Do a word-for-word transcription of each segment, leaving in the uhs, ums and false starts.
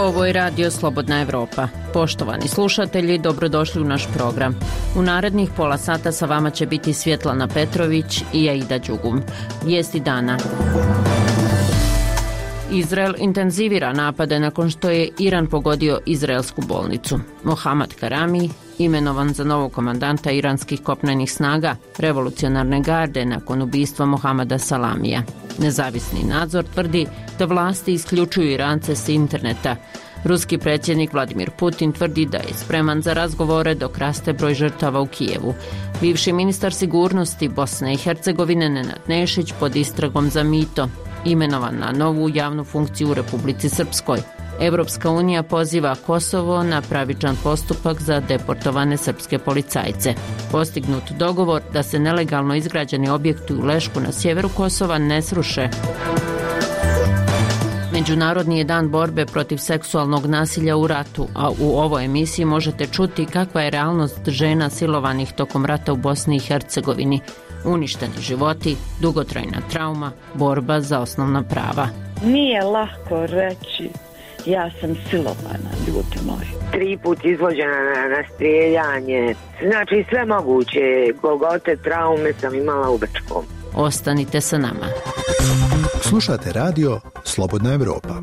Ovo je Radio Slobodna Evropa. Poštovani slušatelji, dobrodošli u naš program. U narednih pola sata sa vama će biti Svjetlana Petrović i Aida Đugum. Vijesti dana. Izrael intenzivira napade nakon što je Iran pogodio izraelsku bolnicu. Mohammad Karami, imenovan za novog komandanta iranskih kopnenih snaga revolucionarne garde nakon ubistva Mohamada Salamija. Nezavisni nadzor tvrdi da vlasti isključuju Irance s interneta. Ruski predsjednik Vladimir Putin tvrdi da je spreman za razgovore dok raste broj žrtava u Kijevu. Bivši ministar sigurnosti Bosne i Hercegovine Nenad Nešić pod istragom za mito, imenovan na novu javnu funkciju u Republici Srpskoj. Evropska unija poziva Kosovo na pravičan postupak za deportovane srpske policajce. Postignut dogovor da se nelegalno izgrađeni objekti u Lešku na sjeveru Kosova ne sruše. Međunarodni je dan borbe protiv seksualnog nasilja u ratu, a u ovoj emisiji možete čuti kakva je realnost žena silovanih tokom rata u Bosni i Hercegovini. Uništeni životi, dugotrajna trauma, borba za osnovna prava. Nije lako reći ja sam silovana, ljudi moji. Tri put izvođena na, na strijeljanje, znači sve moguće, golgote, traume sam imala u Bečkom. Ostanite sa nama. Slušate radio Slobodna Evropa.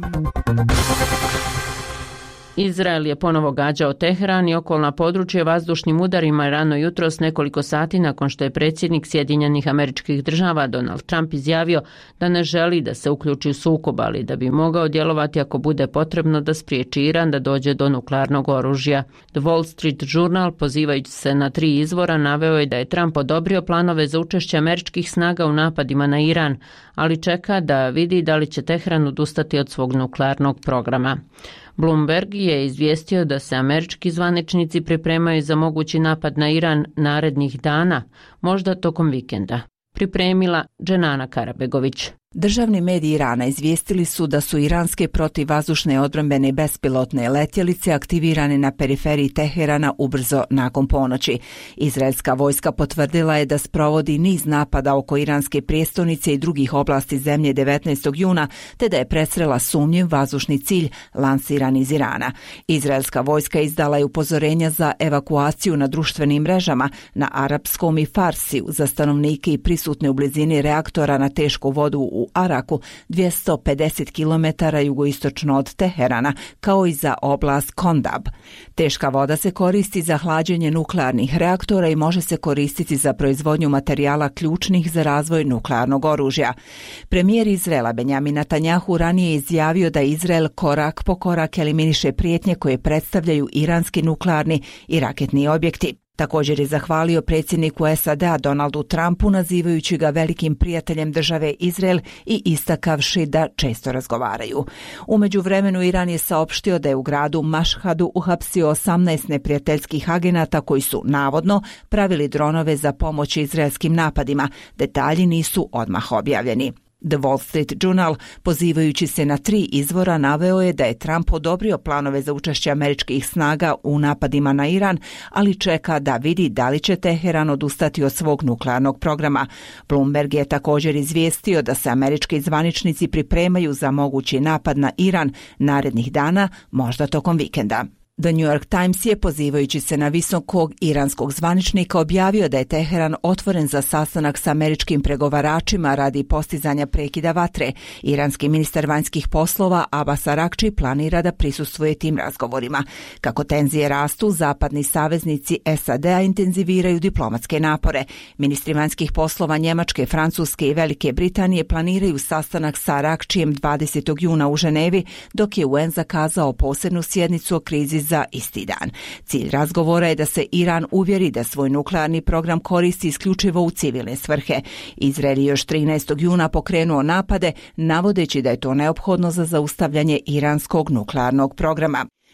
Izrael je ponovo gađao Teheran i okolna područja vazdušnim udarima rano jutros nekoliko sati nakon što je predsjednik Sjedinjenih Američkih Država Donald Trump izjavio da ne želi da se uključi u sukob, ali da bi mogao djelovati ako bude potrebno da spriječi Iran da dođe do nuklearnog oružja. The Wall Street Journal, pozivajući se na tri izvora, naveo je da je Trump odobrio planove za učešće američkih snaga u napadima na Iran, ali čeka da vidi da li će Teheran odustati od svog nuklearnog programa. Bloomberg je izvijestio da se američki zvaničnici pripremaju za mogući napad na Iran narednih dana, možda tokom vikenda. Pripremila Dženana Karabegović. Državni mediji Irana izvijestili su da su iranske protivvazdušne odbrambene bespilotne letjelice aktivirane na periferiji Teherana ubrzo nakon ponoći. Izraelska vojska potvrdila je da sprovodi niz napada oko iranske prijestolnice i drugih oblasti zemlje devetnaestog juna, te da je presrela sumnjiv vazdušni cilj lansiran iz Irana. Izraelska vojska izdala je upozorenja za evakuaciju na društvenim mrežama na arapskom i farsiju za stanovnike i prisutne u blizini reaktora na tešku vodu u u Araku, dvjesto pedeset kilometara jugoistočno od Teherana, kao i za oblast Kondab. Teška voda se koristi za hlađenje nuklearnih reaktora i može se koristiti za proizvodnju materijala ključnih za razvoj nuklearnog oružja. Premijer Izraela Benjamin Netanjahu ranije izjavio da Izrael korak po korak eliminiše prijetnje koje predstavljaju iranski nuklearni i raketni objekti. Također je zahvalio predsjedniku S A D-a Donaldu Trumpu, nazivajući ga velikim prijateljem države Izrael i istakavši da često razgovaraju. U međuvremenu Iran je saopštio da je u gradu Mašhadu uhapsio osamnaest neprijateljskih agenata koji su navodno pravili dronove za pomoć izraelskim napadima. Detalji nisu odmah objavljeni. The Wall Street Journal, pozivajući se na tri izvora, naveo je da je Trump odobrio planove za učešće američkih snaga u napadima na Iran, ali čeka da vidi da li će Teheran odustati od svog nuklearnog programa. Bloomberg je također izvijestio da se američki zvaničnici pripremaju za mogući napad na Iran narednih dana, možda tokom vikenda. The New York Times je, pozivajući se na visokog iranskog zvaničnika, objavio da je Teheran otvoren za sastanak sa američkim pregovaračima radi postizanja prekida vatre. Iranski ministar vanjskih poslova Abbas Araghči planira da prisustvuje tim razgovorima. Kako tenzije rastu, zapadni saveznici S A D-a intenziviraju diplomatske napore. Ministri vanjskih poslova Njemačke, Francuske i Velike Britanije planiraju sastanak sa Araghčijem dvadesetog juna u Ženevi, dok je U N zakazao posebnu sjednicu o krizi za isti dan. Cilj razgovora je da se Iran uvjeri da svoj nuklearni program koristi isključivo u civilne svrhe. Izrael je još trinaestog juna pokrenuo napade, navodeći da je to neophodno za zaustavljanje iranskog nuklearnog programa.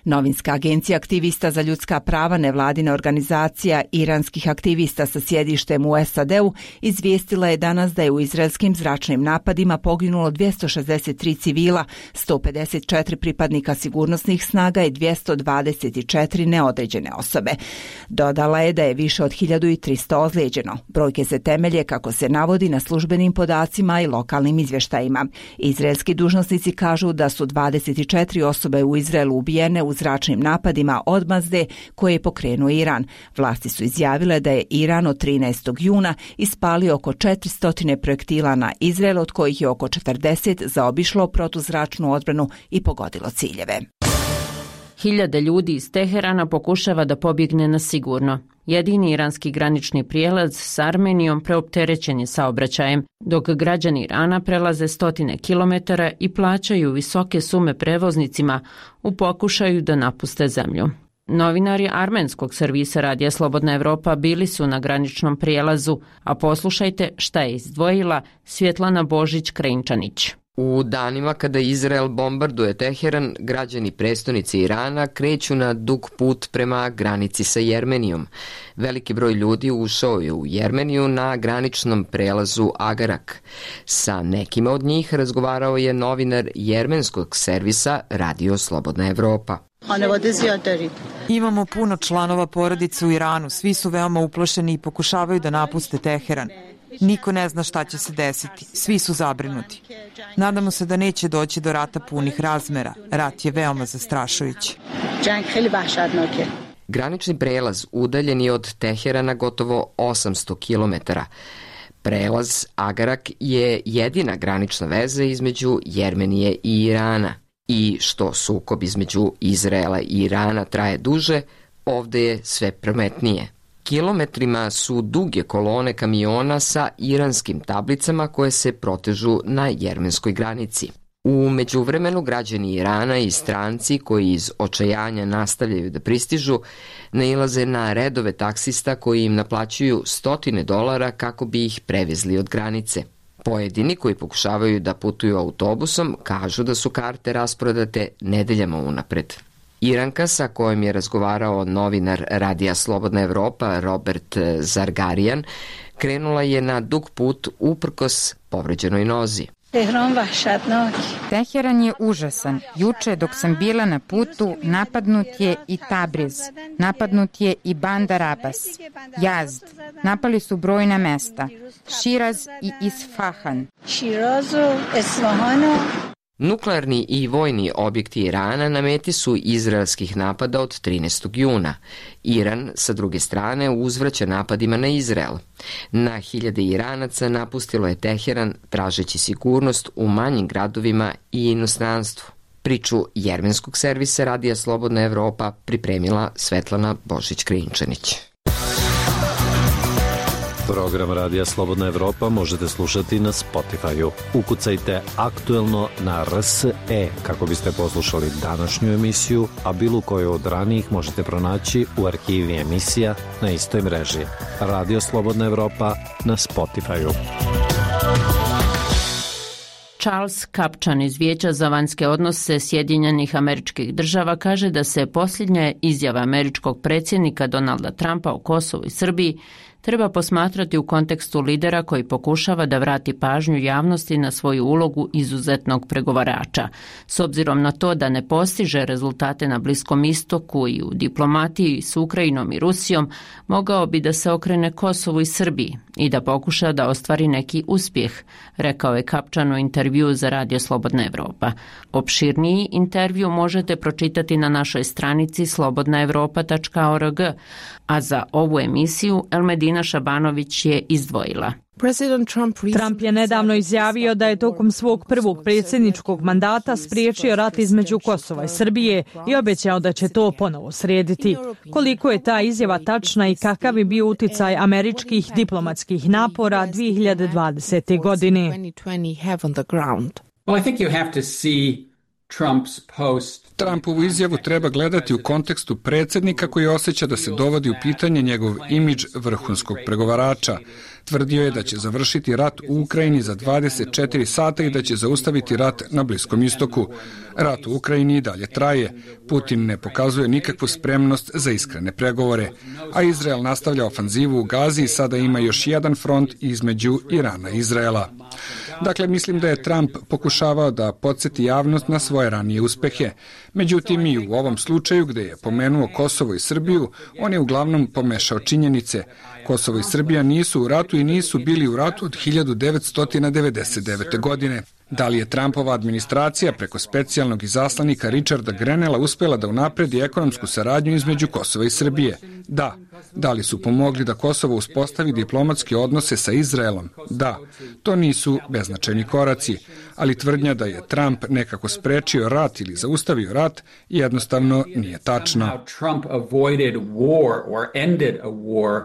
Novinska agencija aktivista za ljudska prava, nevladina organizacija iranskih aktivista sa sjedištem u S A D-u, izvijestila je danas da je u izraelskim zračnim napadima poginulo dvjesto šezdeset tri civila, sto pedeset četiri pripadnika sigurnosnih snaga i dvjesto dvadeset četiri neodređene osobe. Dodala je da je više od hiljadu tristo ozlijeđeno. Brojke se temelje, kako se navodi, na službenim podacima i lokalnim izvještajima. Izraelski dužnosnici kažu da su dvadeset četiri osobe u Izraelu ubijene u zračnim napadima odmazde koje je pokrenuo Iran. Vlasti su izjavile da je Iran od trinaestog juna ispalio oko četiristo projektila na Izrael, od kojih je oko četrdeset zaobišlo protuzračnu odbranu i pogodilo ciljeve. Hiljade ljudi iz Teherana pokušava da pobjegne na sigurno. Jedini iranski granični prijelaz s Armenijom preopterećen je saobraćajem, dok građani Irana prelaze stotine kilometara i plaćaju visoke sume prevoznicima u pokušaju da napuste zemlju. Novinari armenskog servisa Radija Slobodna Evropa bili su na graničnom prijelazu, a poslušajte šta je izdvojila Svjetlana Božić-Krajinčanić. U danima kada Izrael bombarduje Teheran, građani prestonice Irana kreću na dug put prema granici sa Jermenijom. Veliki broj ljudi ušao je u Jermeniju na graničnom prelazu Agarak. Sa nekima od njih razgovarao je novinar jermenskog servisa Radio Slobodna Evropa. Imamo puno članova porodice u Iranu, svi su veoma uplašeni i pokušavaju da napuste Teheran. Niko ne zna šta će se desiti, svi su zabrinuti. Nadamo se da neće doći do rata punih razmera, rat je veoma zastrašujući. Granični prelaz udaljen je od Teherana gotovo osamsto kilometara. Prelaz Agarak je jedina granična veza između Jermenije i Irana. I što sukob između Izraela i Irana traje duže, ovde je sve prometnije. Kilometrima su duge kolone kamiona sa iranskim tablicama koje se protežu na jermenskoj granici. U međuvremenu građani Irana i stranci koji iz očajanja nastavljaju da pristižu nailaze na redove taksista koji im naplaćuju stotine dolara kako bi ih prevezli od granice. Pojedini koji pokušavaju da putuju autobusom kažu da su karte rasprodate nedeljama unapred. Iranka sa kojom je razgovarao novinar Radija Slobodna Evropa Robert Zargarian krenula je na dug put uprkos povređenoj nozi. Teheran je užasan. Juče dok sam bila na putu napadnut je i Tabriz, napadnut je i Bandar Abbas, Yazd, napali su brojna mesta, Širaz i Isfahan. Nuklearni i vojni objekti Irana na meti su izraelskih napada od trinaestog juna. Iran, sa druge strane, uzvraća napadima na Izrael. Na hiljade Iranaca napustilo je Teheran tražeći sigurnost u manjim gradovima i inostranstvu. Priču jermenskog servisa Radija Slobodna Evropa pripremila Svetlana Božić-Krajinčanić. Program Radija Slobodna Evropa možete slušati na Spotify-u. Ukucajte aktuelno na R S E kako biste poslušali današnju emisiju, a bilo koju od ranijih možete pronaći u arhivi emisija na istoj mreži. Radio Slobodna Evropa na Spotify-u. Charles Kapčan iz Vijeća za vanjske odnose Sjedinjenih Američkih Država kaže da se posljednja izjava američkog predsjednika Donalda Trumpa o Kosovu i Srbiji treba posmatrati u kontekstu lidera koji pokušava da vrati pažnju javnosti na svoju ulogu izuzetnog pregovarača. S obzirom na to da ne postiže rezultate na Bliskom istoku i u diplomatiji s Ukrajinom i Rusijom, mogao bi da se okrene Kosovu i Srbiji i da pokuša da ostvari neki uspjeh, rekao je Kapčan u intervjuu za Radio Slobodna Evropa. Opširniji intervju možete pročitati na našoj stranici slobodna evropa tačka org, a za ovu emisiju Elmedina Šabanović je izdvojila. Trump je nedavno izjavio da je tokom svog prvog predsjedničkog mandata spriječio rat između Kosova i Srbije i obećao da će to ponovo srediti. Koliko je ta izjava tačna i kakav bi bio uticaj američkih diplomatskih napora dvije hiljade dvadesete. godine? Well, I think you have to see Trump's post. Trumpovu izjavu treba gledati u kontekstu predsjednika koji osjeća da se dovodi u pitanje njegov imidž vrhunskog pregovarača. Tvrdio je da će završiti rat u Ukrajini za dvadeset četiri sata i da će zaustaviti rat na Bliskom istoku. Rat u Ukrajini i dalje traje. Putin ne pokazuje nikakvu spremnost za iskrene pregovore, a Izrael nastavlja ofanzivu u Gazi i sada ima još jedan front između Irana i Izraela. Dakle, mislim da je Trump pokušavao da podsjeti javnost na svoje ranije uspehe. Međutim, i u ovom slučaju gde je pomenuo Kosovo i Srbiju, on je uglavnom pomešao činjenice. Kosovo i Srbija nisu u ratu i nisu bili u ratu od hiljadu devetsto devedeset devete. godine. Da li je Trumpova administracija preko specijalnog izaslanika Richarda Grenella uspela da unapredi ekonomsku saradnju između Kosova i Srbije? Da. Da li su pomogli da Kosovo uspostavi diplomatske odnose sa Izraelom? Da. To nisu beznačajni koraci, ali tvrdnja da je Trump nekako sprečio rat ili zaustavio rat jednostavno nije tačna. Trump avoided war or ended a war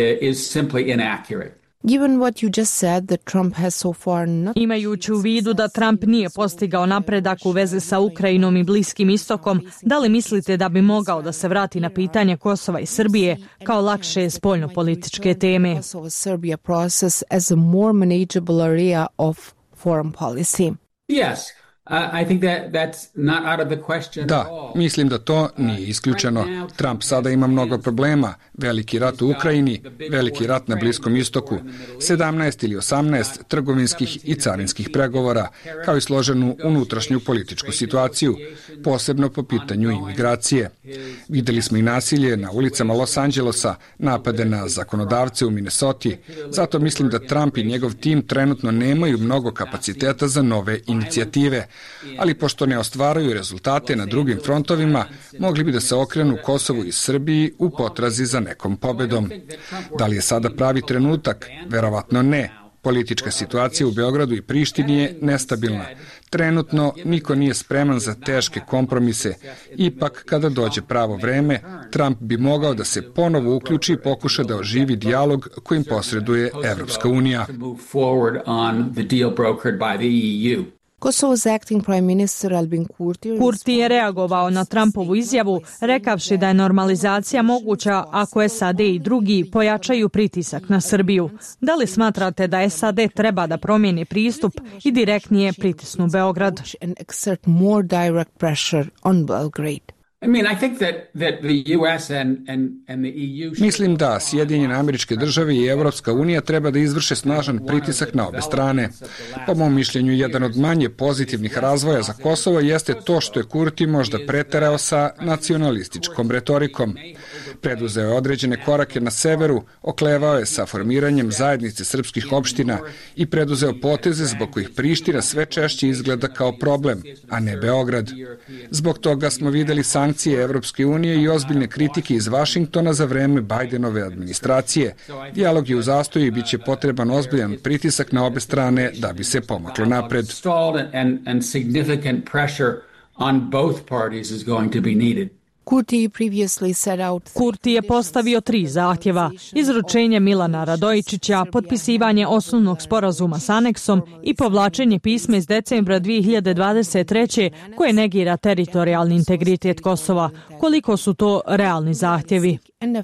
is simply inaccurate. Given what you just said, that Trump has so far not... Imajući u vidu da Trump nije postigao napredak u vezi sa Ukrajinom i Bliskim istokom, da li mislite da bi mogao da se vrati na pitanje Kosova i Srbije kao lakše spoljnopolitičke teme? Kosovo-Serbia process as a more manageable area of foreign policy. Yes. I think that that's not out of the question. Da, mislim da to nije isključeno. Trump sada ima mnogo problema. Veliki rat u Ukrajini, veliki rat na Bliskom istoku, sedamnaest ili osamnaest trgovinskih i carinskih pregovora, kao i složenu unutrašnju političku situaciju, posebno po pitanju imigracije. Videli smo i nasilje na ulicama Los Angelosa, napade na zakonodavce u Minnesoti. Zato mislim da Trump i njegov tim trenutno nemaju mnogo kapaciteta za nove inicijative. Ali pošto ne ostvaraju rezultate na drugim frontovima, mogli bi da se okrenu Kosovu i Srbiji u potrazi za nekom pobedom. Da li je sada pravi trenutak? Verovatno ne. Politička situacija u Beogradu i Prištini je nestabilna. Trenutno niko nije spreman za teške kompromise. Ipak, kada dođe pravo vreme, Trump bi mogao da se ponovo uključi i pokuša da oživi dijalog kojim posreduje Evropska unija. Kosovo's acting prime minister Albin Kurti Kurti je reagovao na Trumpovu izjavu, rekavši da je normalizacija moguća ako S A D i drugi pojačaju pritisak na Srbiju. Da li smatrate da S A D treba da promijeni pristup i direktnije pritisnu Beograd? Mislim da Sjedinjene Američke Države i Evropska unija treba da izvrše snažan pritisak na obe strane. Po mom mišljenju, jedan od manje pozitivnih razvoja za Kosovo jeste to što je Kurti možda preterao sa nacionalističkom retorikom. Preduzeo je određene korake na severu, oklevao je sa formiranjem zajednice srpskih opština i preduzeo poteze zbog kojih Priština sve češće izgleda kao problem, a ne Beograd. Zbog toga smo videli sankcije Evropske unije i ozbiljne kritike iz Vašingtona za vreme Bajdenove administracije. Dijalog je u zastoju i bit će potreban ozbiljan pritisak na obe strane da bi se pomaklo napred. Kurti je postavio tri zahtjeva: izručenje Milana Radojičića, potpisivanje osnovnog sporazuma s aneksom i povlačenje pisma iz decembra dvije hiljade dvadeset treće koje negira teritorijalni integritet Kosova. Koliko su to realni zahtjevi?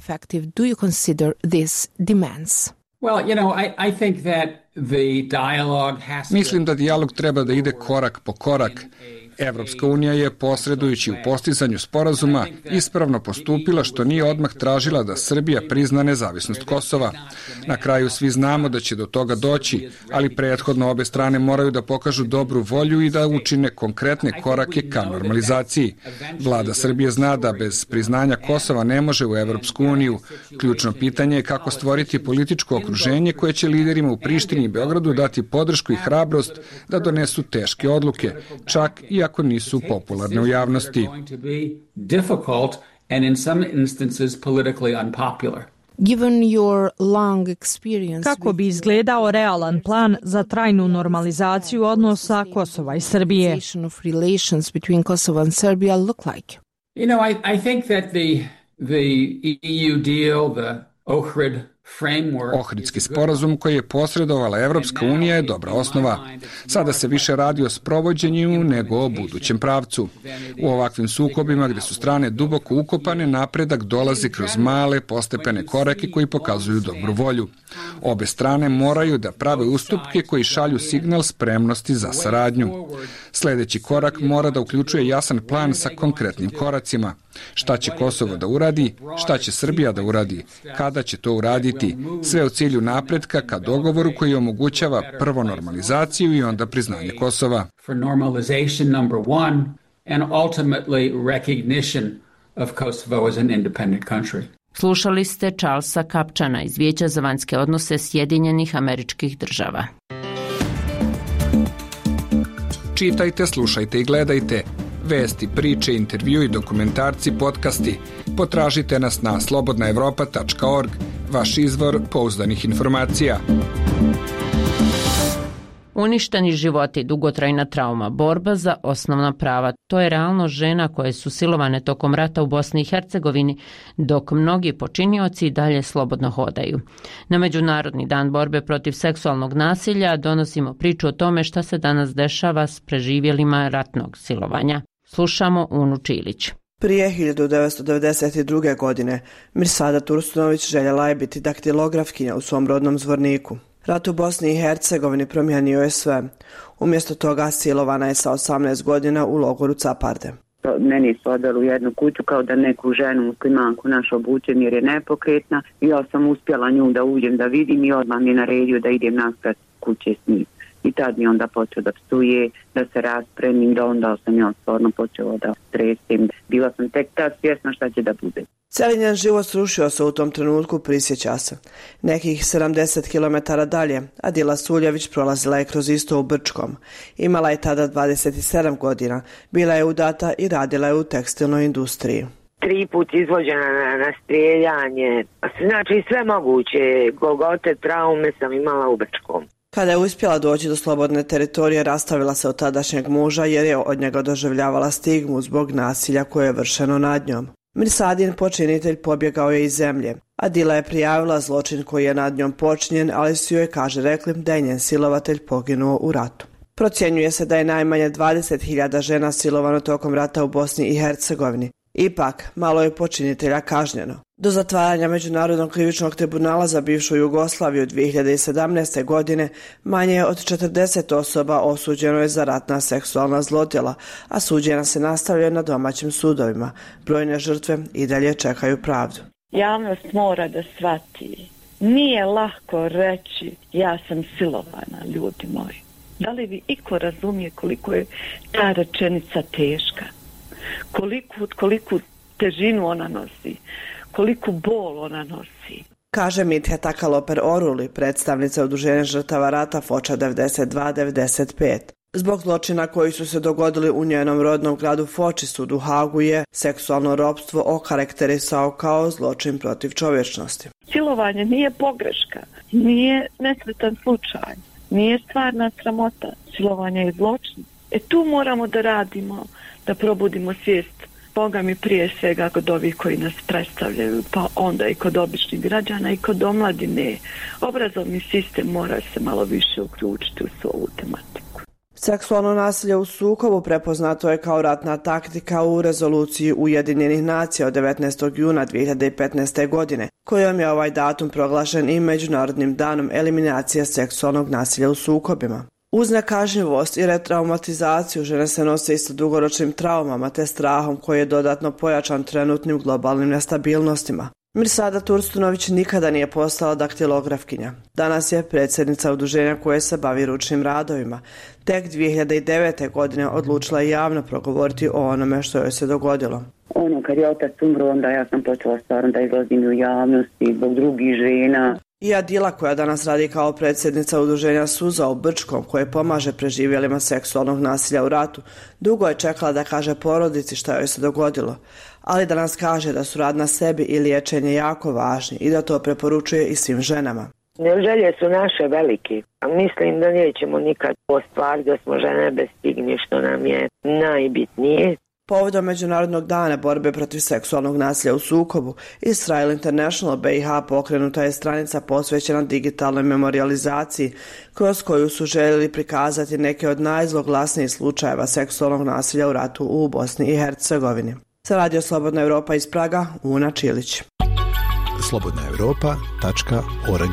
Mislim da dijalog treba da ide korak po korak. Evropska unija je, posredujući u postizanju sporazuma, ispravno postupila što nije odmah tražila da Srbija prizna nezavisnost Kosova. Na kraju svi znamo da će do toga doći, ali prethodno obe strane moraju da pokažu dobru volju i da učine konkretne korake ka normalizaciji. Vlada Srbije zna da bez priznanja Kosova ne može u Evropsku uniju. Ključno pitanje je kako stvoriti političko okruženje koje će liderima u Prištini i Beogradu dati podršku i hrabrost da donesu teške odluke, čak i ako nisu popularne u javnosti. Kako bi izgledao realan plan za trajnu normalizaciju odnosa Kosova i Srbije? You know, I, I think that the, the E U deal, the Ohrid Ohridski sporazum koji je posredovala Evropska unija je dobra osnova. Sada se više radi o sprovođenju nego o budućem pravcu. U ovakvim sukobima gdje su strane duboko ukopane, napredak dolazi kroz male postepene korake koji pokazuju dobru volju. Obe strane moraju da prave ustupke koji šalju signal spremnosti za saradnju. Sljedeći korak mora da uključuje jasan plan sa konkretnim koracima. Šta će Kosovo da uradi, šta će Srbija da uradi, kada će to uraditi, sve u cilju napretka ka dogovoru koji omogućava prvo normalizaciju i onda priznanje Kosova. For normalization number one and ultimately recognition of Kosovo as an independent country. Slušali ste Charlesa Kapčana iz Vijeća za vanjske odnose Sjedinjenih Američkih Država. Čitajte, slušajte i gledajte. Vesti, priče, intervju i dokumentarci, podcasti. Potražite nas na slobodna evropa tačka org, vaš izvor pouzdanih informacija. Uništeni životi, dugotrajna trauma, borba za osnovna prava. To je realno žena koje su silovane tokom rata u Bosni i Hercegovini, dok mnogi počinioci dalje slobodno hodaju. Na Međunarodni dan borbe protiv seksualnog nasilja donosimo priču o tome šta se danas dešava s preživjelima ratnog silovanja. Slušamo Unu Čilić. Prije hiljadu devetsto devedeset druge. godine Mirsada Tursunović željela je biti daktilografkinja u svom rodnom Zvorniku. Rat u Bosni i Hercegovini promijenio je sve. Umjesto toga silovana je sa osamnaest godina u logoru Caparde. Meni su odveli u jednu kuću kao da neku ženu muslimanku našu obučem jer je nepokretna. Ja sam uspjela nju da uđem da vidim i odmah mi je naredio da idem naspred kuće s njim. I tad mi onda počeo da psuje, da se raspremim, da onda sam ja stvarno počela da stresim. Bila sam tek tad svjesna šta će da bude. Cijeli njen život srušio se u tom trenutku, prisjeća se. Nekih sedamdeset kilometara dalje, Adila Suljević prolazila je kroz isto u Brčkom. Imala je tada dvadeset sedam godina, bila je udata i radila je u tekstilnoj industriji. Tri put izvođena na, na strijeljanje, znači sve moguće, golgote, traume sam imala u Brčkom. Kada je uspjela doći do slobodne teritorije, rastavila se od tadašnjeg muža jer je od njega doživljavala stigmu zbog nasilja koje je vršeno nad njom. Mirsadin počinitelj pobjegao je iz zemlje. Adila je prijavila zločin koji je nad njom počinjen, ali su joj, kaže, rekli da je njen silovatelj poginuo u ratu. Procjenjuje se da je najmanje dvadeset hiljada žena silovano tokom rata u Bosni i Hercegovini. Ipak, malo je počinitelja kažnjeno. Do zatvaranja Međunarodnog krivičnog tribunala za bivšu Jugoslaviju dvije hiljade sedamnaeste. godine manje od četrdeset osoba osuđeno je za ratna seksualna zlodjela, a suđenja se nastavljaju na domaćim sudovima. Brojne žrtve i dalje čekaju pravdu. Javnost mora da shvati. Nije lako reći ja sam silovana, ljudi moji. Da li vi iko razumije koliko je ta rečenica teška? Koliko, koliku težinu ona nosi, koliku bol ona nosi. Kaže Mitja Takaloper Oruli, predstavnica Udruženja žrtava rata Foča devedeset dva devedeset pet. Zbog zločina koji su se dogodili u njenom rodnom gradu Foči, sud u Hagu je seksualno ropstvo okarakterisao kao zločin protiv čovječnosti. Silovanje nije pogreška, nije nesretan slučaj, nije stvarna sramota. Silovanje je zločin. E tu moramo da radimo, da probudimo svijest, Boga mi prije svega kod ovih koji nas predstavljaju, pa onda i kod običnih građana i kod omladine. Obrazovni sistem mora se malo više uključiti u svu ovu tematiku. Seksualno nasilje u sukobu prepoznato je kao ratna taktika u rezoluciji Ujedinjenih nacija od devetnaestog juna dvije hiljade petnaeste. godine, kojom je ovaj datum proglašen i Međunarodnim danom eliminacije seksualnog nasilja u sukobima. Uz nekažnjivost i retraumatizaciju žene se nose isto dugoročnim traumama te strahom koji je dodatno pojačan trenutnim globalnim nestabilnostima. Mirsada Tursunović nikada nije postala daktilografkinja. Danas je predsjednica udruženja koje se bavi ručnim radovima. Tek dvije hiljade devete. godine odlučila je javno progovoriti o onome što joj se dogodilo. Ono, kad je otac umro, onda ja sam počela stvarno da izlazim u javnosti zbog drugih žena. I Adila, koja danas radi kao predsjednica udruženja Suza u Brčkom, koje pomaže preživjelima seksualnog nasilja u ratu, dugo je čekala da kaže porodici šta joj se dogodilo, ali danas kaže da su rad na sebi i liječenje jako važni i da to preporučuje i svim ženama. Želje su naše velike, a mislim da nećemo nikad ostvariti da smo žene bez stigni, što nam je najbitnije. Povodom Međunarodnog dana borbe protiv seksualnog nasilja u sukobu, Israel International B i H pokrenuta je stranica posvećena digitalnoj memorijalizaciji, kroz koju su željeli prikazati neke od najzloglasnijih slučajeva seksualnog nasilja u ratu u Bosni i Hercegovini. Za Radio Slobodna Evropa iz Praga, Una Čilić. slobodna europa tačka org.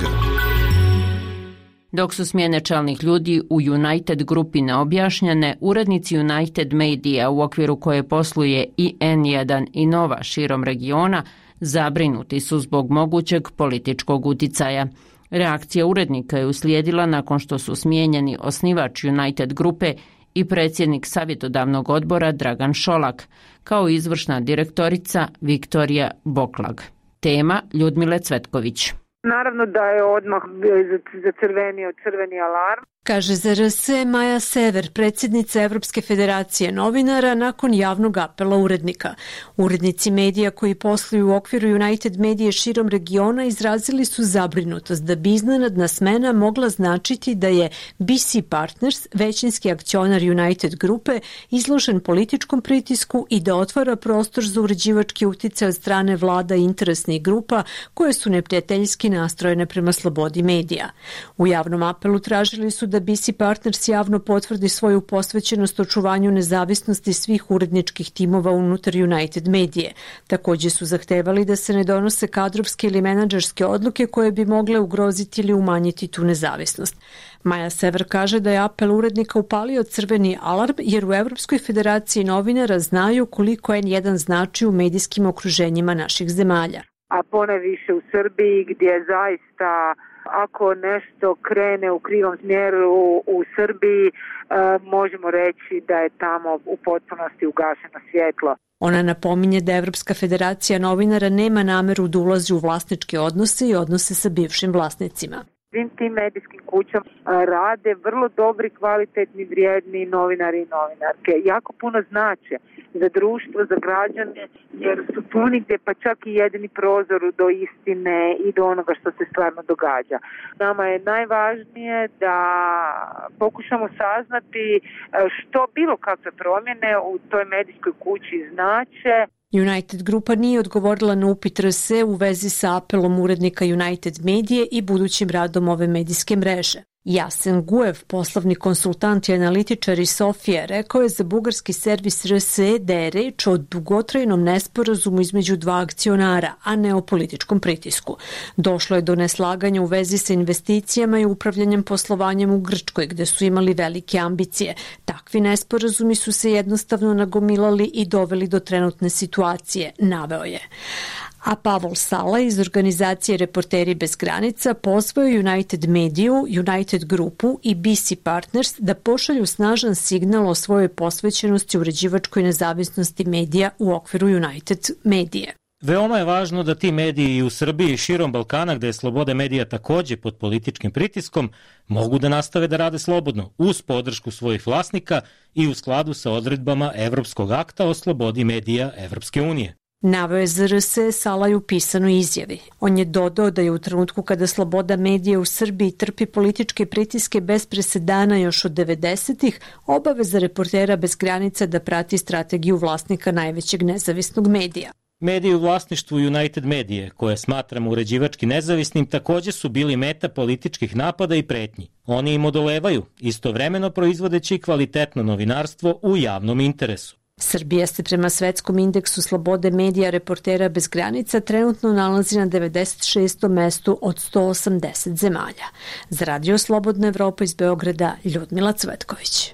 Dok su smjene čelnih ljudi u United grupi neobjašnjene, urednici United Media, u okviru koje posluje i N jedan i Nova širom regiona, zabrinuti su zbog mogućeg političkog uticaja. Reakcija urednika je uslijedila nakon što su smijenjeni osnivač United grupe i predsjednik savjetodavnog odbora Dragan Šolak, kao i izvršna direktorica Viktorija Boklag. Tema Ljudmile Cvetković. Naravno da je odmah zacrvenio crveni alarm. Kaže za R S Maja Sever, predsjednica Evropske federacije novinara, nakon javnog apela urednika. Urednici medija koji posluju u okviru United Media širom regiona izrazili su zabrinutost da bi iznenadna smena mogla značiti da je B C Partners, većinski akcionar United grupe, izložen političkom pritisku i da otvara prostor za uređivački uticaj od strane vlada i interesnih grupa koje su neprijateljski nastrojene prema slobodi medija. U javnom apelu tražili su da B C Partners javno potvrdi svoju posvećenost očuvanju nezavisnosti svih uredničkih timova unutar United Medije. Također su zahtevali da se ne donose kadrovske ili menadžerske odluke koje bi mogle ugroziti ili umanjiti tu nezavisnost. Maja Sever kaže da je apel urednika upalio crveni alarm jer u Evropskoj federaciji novinara znaju koliko N jedan znači u medijskim okruženjima naših zemalja. A poneviše u Srbiji gdje zaista ako nešto krene u krivom smjeru u Srbiji, e, možemo reći da je tamo u potpunosti ugašeno svjetlo. Ona napominje da Evropska federacija novinara nema nameru da ulazi u vlasničke odnose i odnose sa bivšim vlasnicima. Svim tim medijskim kućama rade vrlo dobri, kvalitetni, vrijedni novinari i novinarke. Jako puno znače za društvo, za građane, jer su ponigdje pa čak i jedini prozor do istine i do onoga što se stvarno događa. Nama je najvažnije da pokušamo saznati što bilo kakve promjene u toj medijskoj kući znače. United grupa nije odgovorila na upit R S u vezi sa apelom urednika United Medije i budućim radom ove medijske mreže. Jasen Guev, poslovni konsultant i analitičar iz Sofije, rekao je za bugarski servis R S da je reč o dugotrajnom nesporazumu između dva akcionara, a ne o političkom pritisku. Došlo je do neslaganja u vezi sa investicijama i upravljanjem poslovanjem u Grčkoj, gde su imali velike ambicije. Takvi nesporazumi su se jednostavno nagomilali i doveli do trenutne situacije, naveo je. A Pavol Sala iz organizacije Reporteri bez granica pozvao United Mediju, United grupu i B C Partners da pošalju snažan signal o svojoj posvećenosti uređivačkoj nezavisnosti medija u okviru United Medije. Veoma je važno da ti mediji i u Srbiji i širom Balkana, gde je sloboda medija također pod političkim pritiskom, mogu da nastave da rade slobodno, uz podršku svojih vlasnika i u skladu sa odredbama Evropskog akta o slobodi medija Evropske unije. Naveo je za R S Salaj u pisanoj izjavi. On je dodao da je u trenutku kada sloboda medija u Srbiji trpi političke pritiske bez presedana još od devedesetih, obaveza Reportera bez granica da prati strategiju vlasnika najvećeg nezavisnog medija. Mediji u vlasništvu United Medije, koje smatramo uređivački nezavisnim, također su bili meta političkih napada i pretnji. Oni im odolevaju, istovremeno proizvodeći kvalitetno novinarstvo u javnom interesu. Srbija se prema svetskom indeksu slobode medija Reportera bez granica trenutno nalazi na devedeset šestom mestu od sto osamdeset zemalja. Za Radio Slobodna Evropa iz Beograda, Ljudmila Cvetković.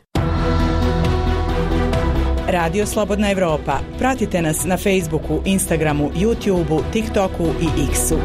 Radio Slobodna Evropa. Pratite nas na Facebooku, Instagramu, YouTubeu, TikToku i X-u.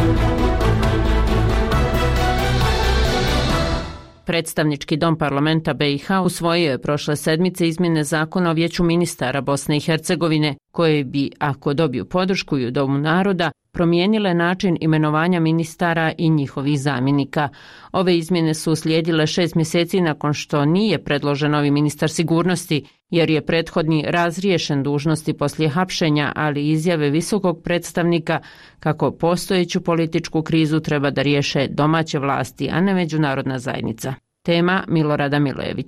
Predstavnički dom parlamenta B i H usvojio je prošle sedmice izmjene zakona o vijeću ministara Bosne i Hercegovine, koje bi, ako dobiju podršku i u Domu naroda, promijenile način imenovanja ministara i njihovih zamjenika. Ove izmjene su uslijedile šest mjeseci nakon što nije predložen novi ministar sigurnosti, jer je prethodni razriješen dužnosti poslije hapšenja, ali izjave visokog predstavnika kako postojeću političku krizu treba da riješe domaće vlasti, a ne međunarodna zajednica. Tema Milorada Milojevića.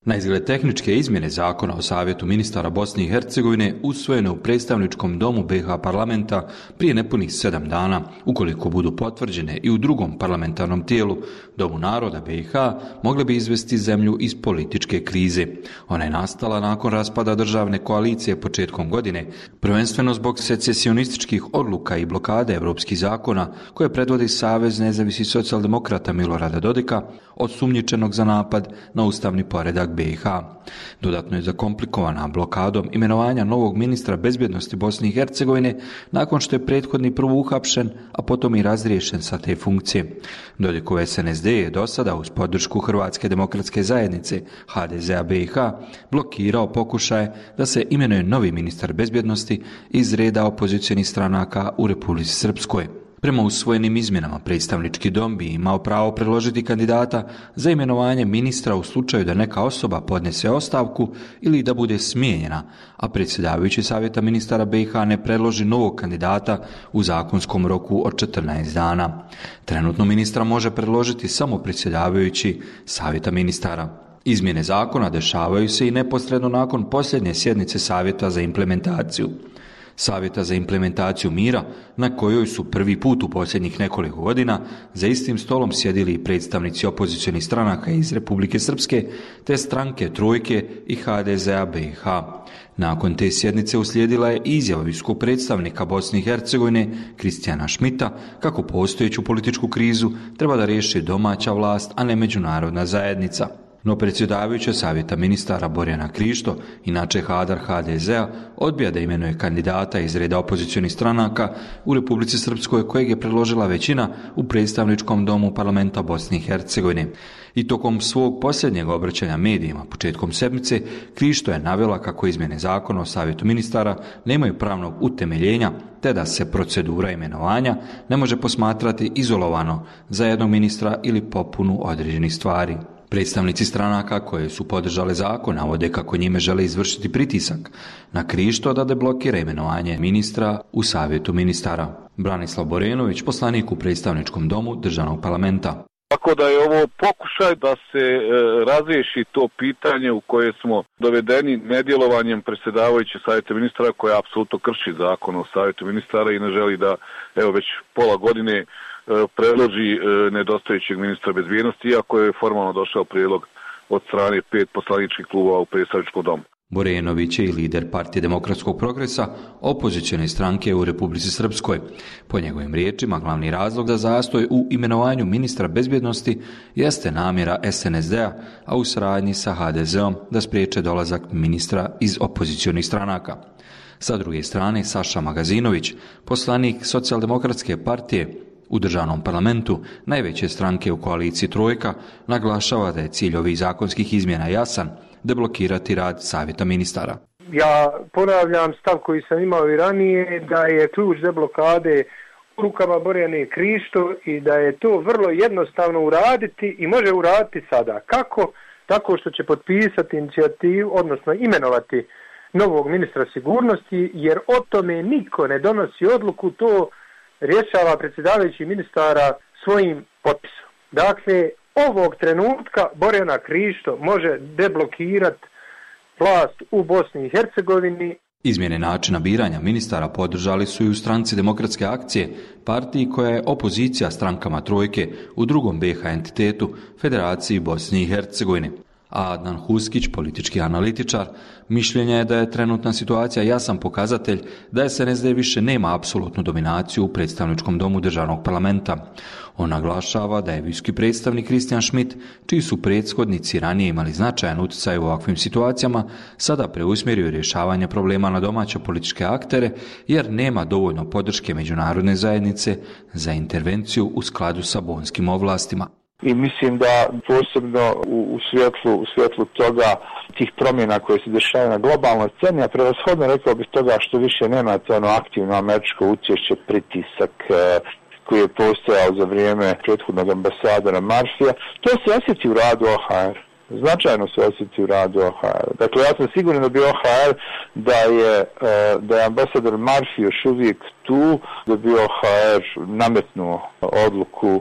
Na izgled tehničke izmjene zakona o Savjetu ministara Bosne i Hercegovine usvojene u predstavničkom domu B iH parlamenta prije nepunih sedam dana, ukoliko budu potvrđene i u drugom parlamentarnom tijelu, Domu naroda B iH, mogle bi izvesti zemlju iz političke krize. Ona je nastala nakon raspada državne koalicije početkom godine, prvenstveno zbog secesionističkih odluka i blokade evropskih zakona koje predvodi Savez nezavisnih socijaldemokrata Milorada Dodika, osumnjičenog za napad na ustavni poredak B iH. Dodatno je zakomplikovana blokadom imenovanja novog ministra bezbjednosti Bosne i Hercegovine nakon što je prethodni prvo uhapšen, a potom i razriješen sa te funkcije. Dodikov S N S D je do sada uz podršku Hrvatske demokratske zajednice H D Z-a B iH blokirao pokušaje da se imenuje novi ministar bezbjednosti iz reda opozicionih stranaka u Republici Srpskoj. Prema usvojenim izmjenama, predstavnički dom bi imao pravo predložiti kandidata za imenovanje ministra u slučaju da neka osoba podnese ostavku ili da bude smijenjena, a predsjedavajući Savjeta ministara B iH ne predloži novog kandidata u zakonskom roku od četrnaest dana. Trenutno ministra može predložiti samo predsjedavajući Savjeta ministara. Izmjene zakona dešavaju se i neposredno nakon posljednje sjednice Savjeta za implementaciju. Savjeta za implementaciju mira, na kojoj su prvi put u posljednjih nekoliko godina za istim stolom sjedili i predstavnici opozicionih stranaka iz Republike Srpske, te stranke Trojke i H D Z-a B iH. Nakon te sjednice uslijedila je izjava visokog predstavnika Bosne i Hercegovine Kristijana Šmita kako postojeću političku krizu treba da riješi domaća vlast, a ne međunarodna zajednica. No predsjedavajuća Savjeta ministara Borjana Krišto, inače Hadar H D Z-a, odbija da imenuje kandidata iz reda opozicionih stranaka u Republici Srpskoj kojeg je predložila većina u predstavničkom domu parlamenta Bosne i Hercegovine. I tokom svog posljednjeg obraćanja medijima početkom sedmice, Krišto je navela kako izmjene zakona o Savjetu ministara nemaju pravnog utemeljenja, te da se procedura imenovanja ne može posmatrati izolovano za jednog ministra ili popunu određenih stvari. Predstavnici stranaka koje su podržale zakon navode kako njime žele izvršiti pritisak na Krišto da deblokira imenovanje ministra u Savjetu ministara. Branislav Borenović, poslanik u predstavničkom domu državnog parlamenta. Tako da je ovo pokušaj da se e, razriješi to pitanje u koje smo dovedeni nedjelovanjem predsjedavajućeg Savjeta ministara koja apsolutno krši zakon o Savjetu ministara i ne želi da evo već pola godine predloži nedostajućeg ministra bezbjednosti, iako je formalno došao prijedlog od strane pet poslaničkih klubova u predstavničkom domu. Borenović je i lider Partije demokratskog progresa, opozicione stranke u Republici Srpskoj. Po njegovim riječima, glavni razlog za zastoj u imenovanju ministra bezbjednosti jeste namjera S N S D-a, a u saradnji sa H D Z-om da spriječe dolazak ministra iz opozicionih stranaka. Sa druge strane, Saša Magazinović, poslanik Socijaldemokratske partije u državnom parlamentu, najveće stranke u koaliciji Trojka, naglašava da je cilj ovih zakonskih izmjena jasan, deblokirati rad Savjeta ministara. Ja ponavljam stav koji sam imao i ranije, da je ključ deblokade u rukama Borjane Krišto i da je to vrlo jednostavno uraditi i može uraditi sada. Kako? Tako što će potpisati inicijativu, odnosno imenovati novog ministra sigurnosti, jer o tome niko ne donosi odluku, to rješava predsjedavajući ministara svojim potpisom. Dakle, ovog trenutka Borjana Krišto može deblokirati vlast u Bosni i Hercegovini. Izmjene načina biranja ministara podržali su i u stranci Demokratske akcije, partiji koja je opozicija strankama Trojke u drugom B iH entitetu Federaciji Bosne i Hercegovine. Adnan Huskić, politički analitičar, mišljenja je da je trenutna situacija jasan pokazatelj da S N S D više nema apsolutnu dominaciju u predstavničkom domu državnog parlamenta. On naglašava da je visoki predstavnik Kristijan Šmit, čiji su prethodnici ranije imali značajan utjecaj u ovakvim situacijama, sada preusmjerio rješavanje problema na domaće političke aktere, jer nema dovoljno podrške međunarodne zajednice za intervenciju u skladu sa bonskim ovlastima. I mislim da posebno u, u svjetlu u svjetlu toga, tih promjena koje se dešavaju na globalnoj sceni, a prevashodno rekao bih toga što više nema to ono aktivno američko učešće, pritisak e, koji je postojao za vrijeme prethodnog ambasadora Marfija, to se osjeti u radu O H R. Značajno se osjeti u radu O H R. Dakle, ja sam siguran da bi O H R, da je, da je ambasador Marfi još uvijek tu, da bi O H R nametnuo odluku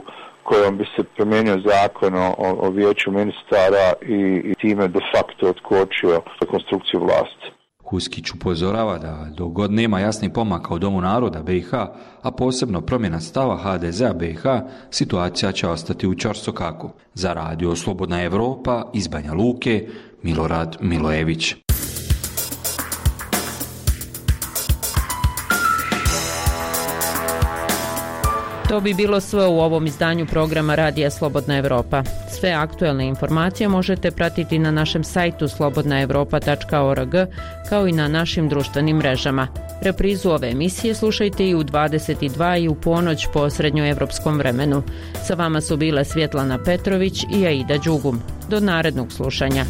kojom bi se promijenio zakon o, o vijeću ministara i, i time de facto otkočio rekonstrukciju vlasti. Huskić upozorava da dok god nema jasnih pomaka u Domu naroda B i H, a posebno promjena stava H D Z-a B i H, situacija će ostati u ćorsokaku. Za radio Slobodna Evropa iz Banja Luke, Milorad Milojević. To bi bilo sve u ovom izdanju programa Radija Slobodna Evropa. Sve aktuelne informacije možete pratiti na našem sajtu slobodna evropa tačka org kao i na našim društvenim mrežama. Reprizu ove emisije slušajte i u dvadeset dva i u ponoć po srednjoevropskom vremenu. Sa vama su bile Svjetlana Petrović i Aida Đugum. Do narednog slušanja.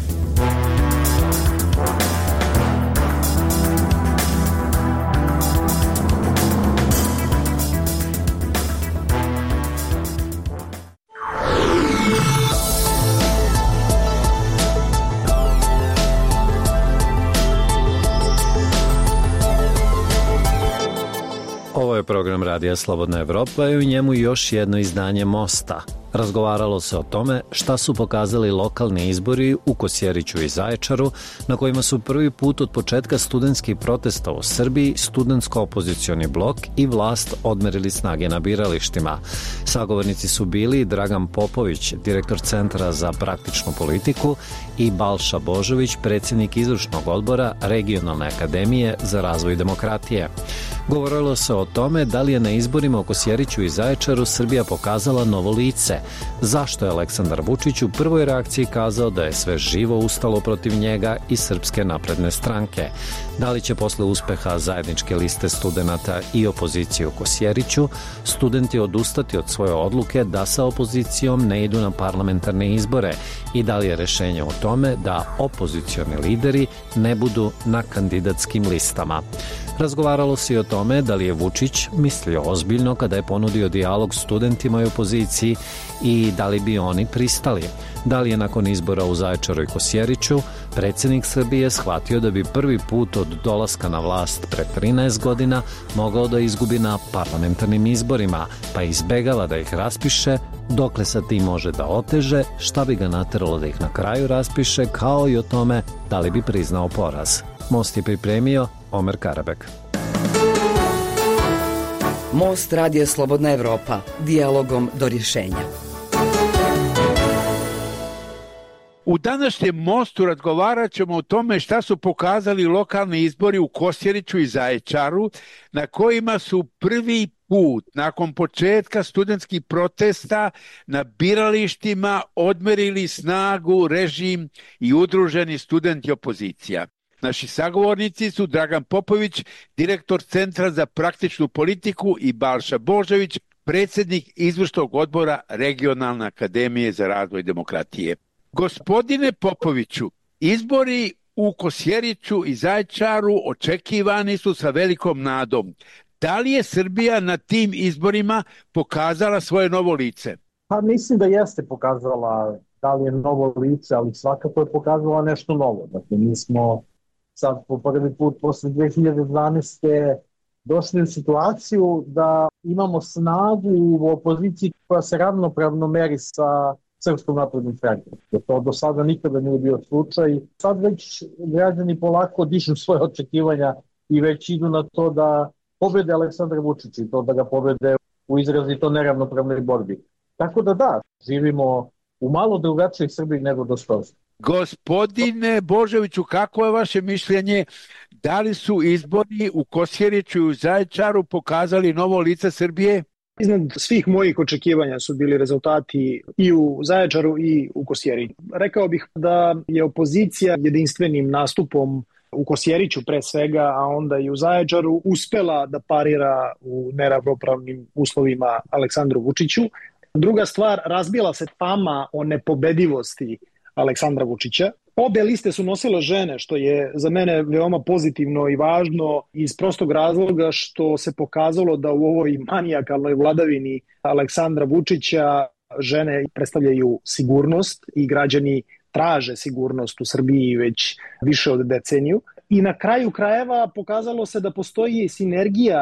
Ovo je program Radija Slobodna Evropa i u njemu još jedno izdanje Mosta. Razgovaralo se o tome šta su pokazali lokalni izbori u Kosjeriću i Zaječaru, na kojima su prvi put od početka studentskih protesta u Srbiji studentsko-opozicioni blok i vlast odmerili snage na biralištima. Sagovornici su bili Dragan Popović, direktor Centra za praktičnu politiku, i Balša Božović, predsjednik izvršnog odbora Regionalne akademije za razvoj demokratije. Govorilo se o tome da li je na izborima u Kosjeriću i Zaječaru Srbija pokazala novo lice, zašto je Aleksandar Vučić u prvoj reakciji kazao da je sve živo ustalo protiv njega i Srpske napredne stranke, da li će posle uspeha zajedničke liste studenata i opozicije u Kosjeriću studenti odustati od svoje odluke da sa opozicijom ne idu na parlamentarne izbore i da li je rešenje u tome da opozicioni lideri ne budu na kandidatskim listama. Razgovaralo se i o tome da li je Vučić mislio ozbiljno kada je ponudio dijalog studentima i opoziciji i da li bi oni pristali. Da li je nakon izbora u Zaječaru i Kosjeriću predsjednik Srbije shvatio da bi prvi put od dolaska na vlast pre trinaest godina mogao da izgubi na parlamentarnim izborima, pa izbegava da ih raspiše, dokle sa tim može da oteže, šta bi ga nateralo da ih na kraju raspiše, kao i o tome da li bi priznao poraz. Most je pripremio Omer Karabek. Most Radija Slobodna Evropa, dijalogom do rješenja. U današnjem Mostu razgovarat ćemo o tome šta su pokazali lokalni izbori u Kosjeriću i Zaječaru, na kojima su prvi put nakon početka studentskih protesta na biralištima odmerili snagu režim i udruženi studenti opozicija. Naši sagovornici su Dragan Popović, direktor Centra za praktičnu politiku, i Balša Božović, predsjednik izvršnog odbora Regionalne akademije za razvoj demokratije. Gospodine Popoviću, izbori u Kosjeriću i Zaječaru očekivani su sa velikom nadom. Da li je Srbija na tim izborima pokazala svoje novo lice? Pa mislim da jeste pokazala da li je novo lice, ali svakako je pokazala nešto novo. Dakle, mi smo sad po prvi put posle dve hiljade dvanaeste. došli u situaciju da imamo snagu u opoziciji koja se ravnopravno meri sa Srpskom naprednom strankom. To do sada nikada nije bio slučaj. Sad već građani polako dižu svoje očekivanja i već idu na to da pobede Aleksandra Vučića i to da ga pobede u izrazito neravnopravnoj borbi. Tako da da, živimo u malo drugačijoj Srbiji nego do skoro. Gospodine Božoviću, kako je vaše mišljenje? Da li su izbori u Kosjeriću i u Zaječaru pokazali novo lice Srbije? Iznad svih mojih očekivanja su bili rezultati i u Zaječaru i u Kosjeriću. Rekao bih da je opozicija jedinstvenim nastupom u Kosjeriću pre svega, a onda i u Zaječaru uspela da parira u neravnopravnim uslovima Aleksandru Vučiću. Druga stvar, razbila se fama o nepobedivosti Aleksandra Vučića. Obe liste su nosile žene, što je za mene veoma pozitivno i važno iz prostog razloga što se pokazalo da u ovoj manijakalnoj vladavini Aleksandra Vučića žene predstavljaju sigurnost i građani traže sigurnost u Srbiji već više od deceniju. I na kraju krajeva pokazalo se da postoji sinergija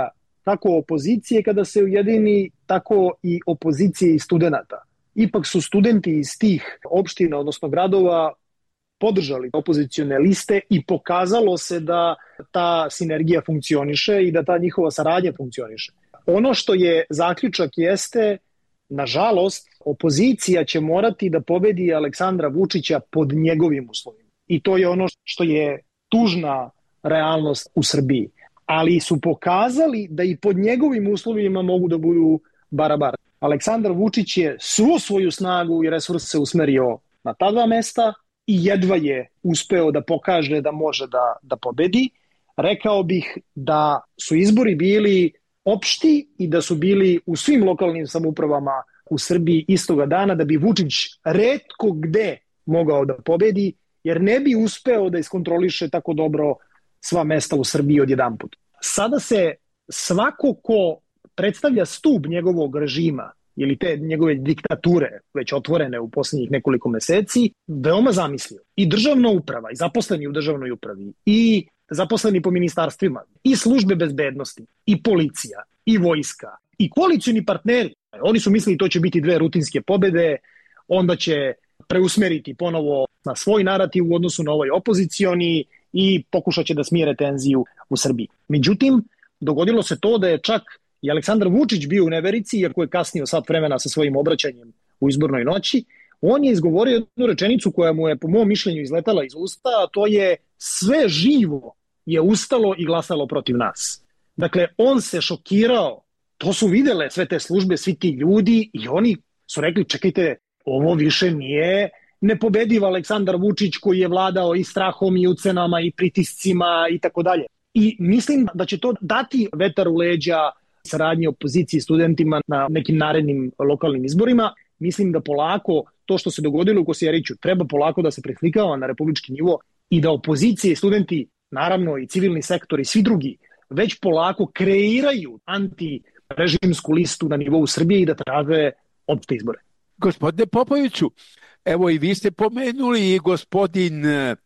kako opozicije kada se ujedini, tako i opozicije i studenta. Ipak su studenti iz tih opština, odnosno gradova, podržali opozicione liste i pokazalo se da ta sinergija funkcioniše i da ta njihova saradnja funkcioniše. Ono što je zaključak jeste, nažalost, opozicija će morati da pobedi Aleksandra Vučića pod njegovim uslovima. I to je ono što je tužna realnost u Srbiji. Ali su pokazali da i pod njegovim uslovima mogu da budu barabar. Aleksandar Vučić je svu svoju snagu i resurse usmerio na ta dva mesta i jedva je uspeo da pokaže da može da, da pobedi. Rekao bih da su izbori bili opšti i da su bili u svim lokalnim samoupravama u Srbiji istoga dana, da bi Vučić retko gde mogao da pobedi, jer ne bi uspeo da iskontroliše tako dobro sva mesta u Srbiji odjedanput. Sada se svako ko predstavlja stub njegovog režima ili te njegove diktature, već otvorene u posljednjih nekoliko meseci, veoma zamislio. I državna uprava, i zaposleni u državnoj upravi, i zaposleni po ministarstvima, i službe bezbednosti, i policija, i vojska, i koalicioni partneri. Oni su mislili to će biti dve rutinske pobede, onda će preusmeriti ponovo na svoj narativ u odnosu na ovaj opozicioni i pokušat će da smire tenziju u Srbiji. Međutim, dogodilo se to da je čak i Aleksandar Vučić bio u neverici, iako je kasnio sat vremena sa svojim obraćanjem u izbornoj noći. On je izgovorio jednu rečenicu koja mu je po mom mišljenju izletala iz usta, a to je: sve živo je ustalo i glasalo protiv nas. Dakle, on se šokirao, to su videle sve te službe, svi ti ljudi i oni su rekli: čekajte, ovo više nije nepobediv Aleksandar Vučić koji je vladao i strahom i ucenama i pritiscima i tako dalje. I mislim da će to dati vetar u leđa saradnje opozicije i studentima na nekim narednim lokalnim izborima. Mislim da polako to što se dogodilo u Kosjeriću treba polako da se preslikava na republički nivo i da opozicije i studenti, naravno i civilni sektor i svi drugi, već polako kreiraju antirežimsku listu na nivou Srbije i da traže opšte izbore. Gospodine Popoviću, evo i vi ste pomenuli i gospodin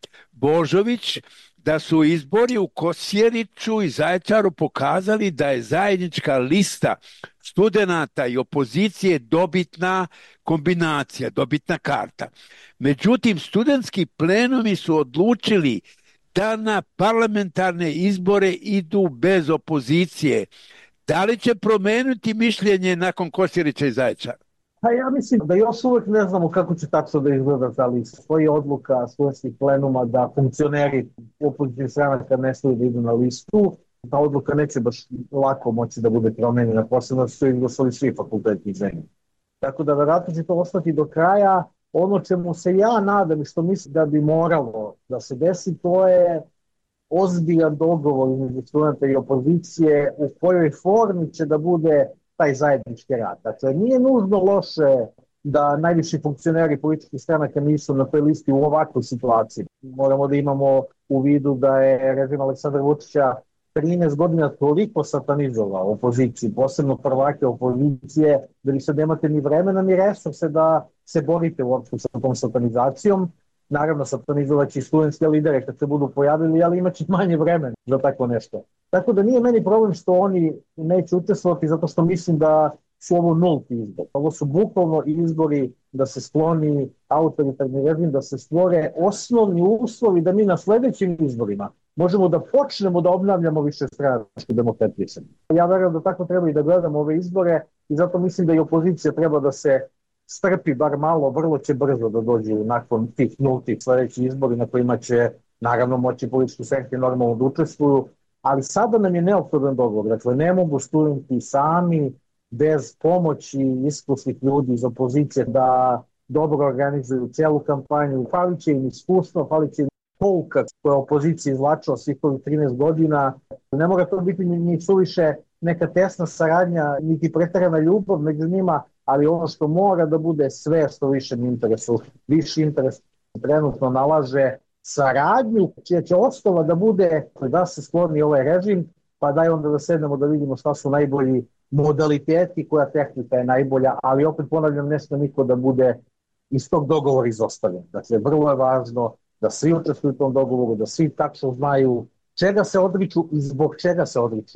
Božović da su izbori u Kosjeriću i Zaječaru pokazali da je zajednička lista studenata i opozicije dobitna kombinacija, dobitna karta. Međutim, studentski plenumi su odlučili da na parlamentarne izbore idu bez opozicije. Da li će promenuti mišljenje nakon Kosjerića i Zaječara? Pa ja mislim da još uvek ne znamo kako će tačno da izgleda ta lista. Stoji odluka studentskih plenuma da funkcioneri opozicijnih stranaka ne smiju da idu na listu. Ta odluka neće baš lako moći da bude promenjena, posebno su izglasali svi fakulteti zemlje. Tako da verovatno će to ostati do kraja. Ono čemu se ja nadam i što mislim da bi moralo da se desi, to je ozbiljan dogovor između studenta i opozicije u kojoj formi će da bude taj zajednički rad. Dakle, nije nužno loše da najviši funkcioneri političkih stranaka nisu na toj listi u ovakvoj situaciji. Moramo da imamo u vidu da je režim Aleksandra Vučića trinaest godina toliko satanizovao opoziciju, posebno prvake opozicije, da vi sad nemate ni vremena ni resurse da se borite uopšte sa tom satanizacijom. Naravno, satanizovaći studentske lidere kad se budu pojavili, ali imaće manje vremena za tako nešto. Tako da nije meni problem što oni neće učestvovati, zato što mislim da su ovo nulti izbor. Ovo su bukvalno izbori da se skloni autoritarni režim, da se stvore osnovni uslovi da mi na sledećim izborima možemo da počnemo da obnavljamo više stranačku demokratiju. Ja verujem da tako treba i da gledamo ove izbore i zato mislim da i opozicija treba da se strpi bar malo, vrlo će brzo da dođu nakon tih nultih sledećih izbori na kojima će naravno moći politički sektor normalno da učestvuju, ali sada nam je neophodan dogovor. Dakle, ne mogu studenti sami bez pomoći iskusnih ljudi iz opozicije da dobro organizuju celu kampanju. Falit će im iskustvo, falit će im pouka koja je opozicija izvlačila svih ovih trinaest godina. Ne mora to biti ni suviše neka tesna saradnja, niti preterana ljubav među njima, ali ono što mora da bude sve što višem interesu. Viši interes trenutno nalaže saradnju, čija će osnova da bude da se skloni ovaj režim, pa daj onda da sednemo da vidimo šta su najbolji modaliteti, koja tehnika je najbolja, ali opet ponavljam, ne sme niko da bude iz tog dogovora izostavljen. Dakle, vrlo je važno da svi učestvuju u tom dogovoru, da svi tačno znaju čega se odriču i zbog čega se odriču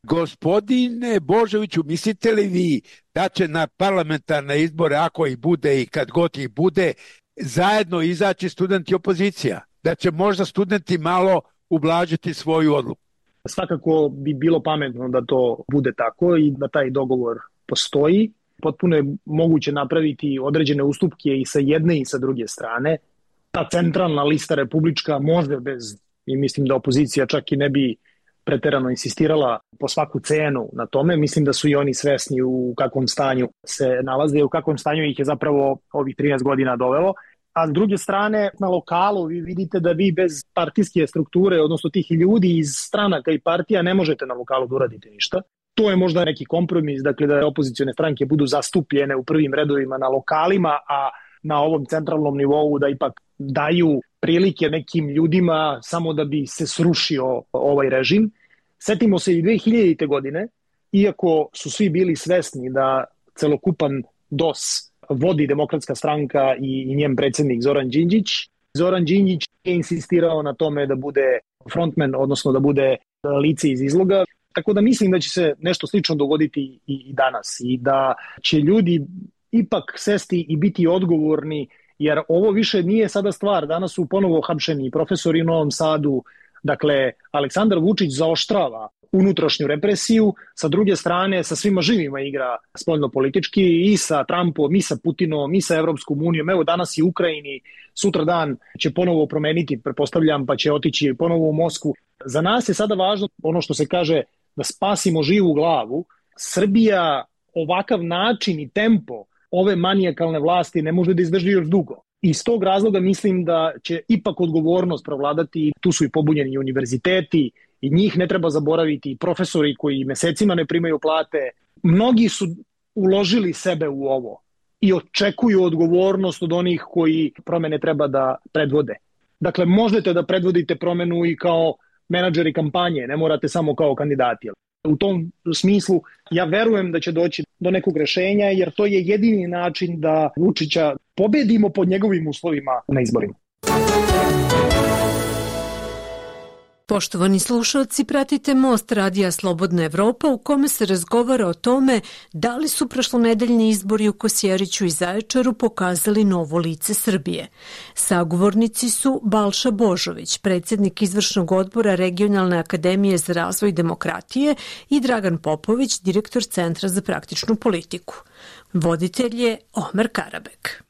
Gospodine Božoviću, mislite li vi da će na parlamentarne izbore, ako ih bude i kad god ih bude, zajedno izaći studenti opozicija? Da će možda studenti malo ublažiti svoju odluku? Svakako bi bilo pametno da to bude tako i da taj dogovor postoji. Potpuno je moguće napraviti određene ustupke i sa jedne i sa druge strane. Ta centralna lista republička može bez, i mislim da opozicija čak i ne bi preterano insistirala po svaku cenu na tome. Mislim da su i oni svesni u kakvom stanju se nalaze i u kakvom stanju ih je zapravo ovih trinaest godina dovelo. A s druge strane, na lokalu vi vidite da vi bez partijske strukture, odnosno tih ljudi iz stranaka i partija, ne možete na lokalu da uradite ništa. To je možda neki kompromis, dakle da opozicione stranke budu zastupljene u prvim redovima na lokalima, a na ovom centralnom nivou da ipak daju prilike nekim ljudima samo da bi se srušio ovaj režim. Setimo se i dve hiljadite. godine, iako su svi bili svesni da celokupan D O S vodi Demokratska stranka i, i njen predsjednik Zoran Đinđić. Zoran Đinđić je insistirao na tome da bude frontman, odnosno da bude lice iz izloga. Tako da mislim da će se nešto slično dogoditi i, i danas i da će ljudi ipak sesti i biti odgovorni, jer ovo više nije sada stvar. Danas su ponovo hapšeni profesori u Novom Sadu. Dakle, Aleksandar Vučić zaoštrava unutrašnju represiju, sa druge strane sa svima živima igra spoljno-politički i sa Trumpom, i sa Putinom, i sa Evropskom unijom. Evo danas i u Ukrajini, sutra dan će ponovo promeniti, pretpostavljam, pa će otići ponovo u Moskvu. Za nas je sada važno ono što se kaže da spasimo živu glavu. Srbija ovakav način i tempo ove manijakalne vlasti ne može da izdrži još dugo. Iz tog razloga mislim da će ipak odgovornost provladati. Tu su i pobunjeni univerziteti i njih ne treba zaboraviti, profesori koji mesecima ne primaju plate. Mnogi su uložili sebe u ovo i očekuju odgovornost od onih koji promene treba da predvode. Dakle, možete da predvodite promenu i kao menadžeri kampanje, ne morate samo kao kandidati. U tom smislu ja verujem da će doći do nekog rešenja, jer to je jedini način da Vučića pobedimo pod njegovim uslovima na izborima. Poštovani slušalci, pratite Most radija Slobodna Evropa u kome se razgovara o tome da li su prošlonedeljni izbori u Kosjeriću i Zaječaru pokazali novo lice Srbije. Sagovornici su Balša Božović, predsjednik izvršnog odbora Regionalne akademije za razvoj demokratije, i Dragan Popović, direktor Centra za praktičnu politiku. Voditelj je Omer Karabek.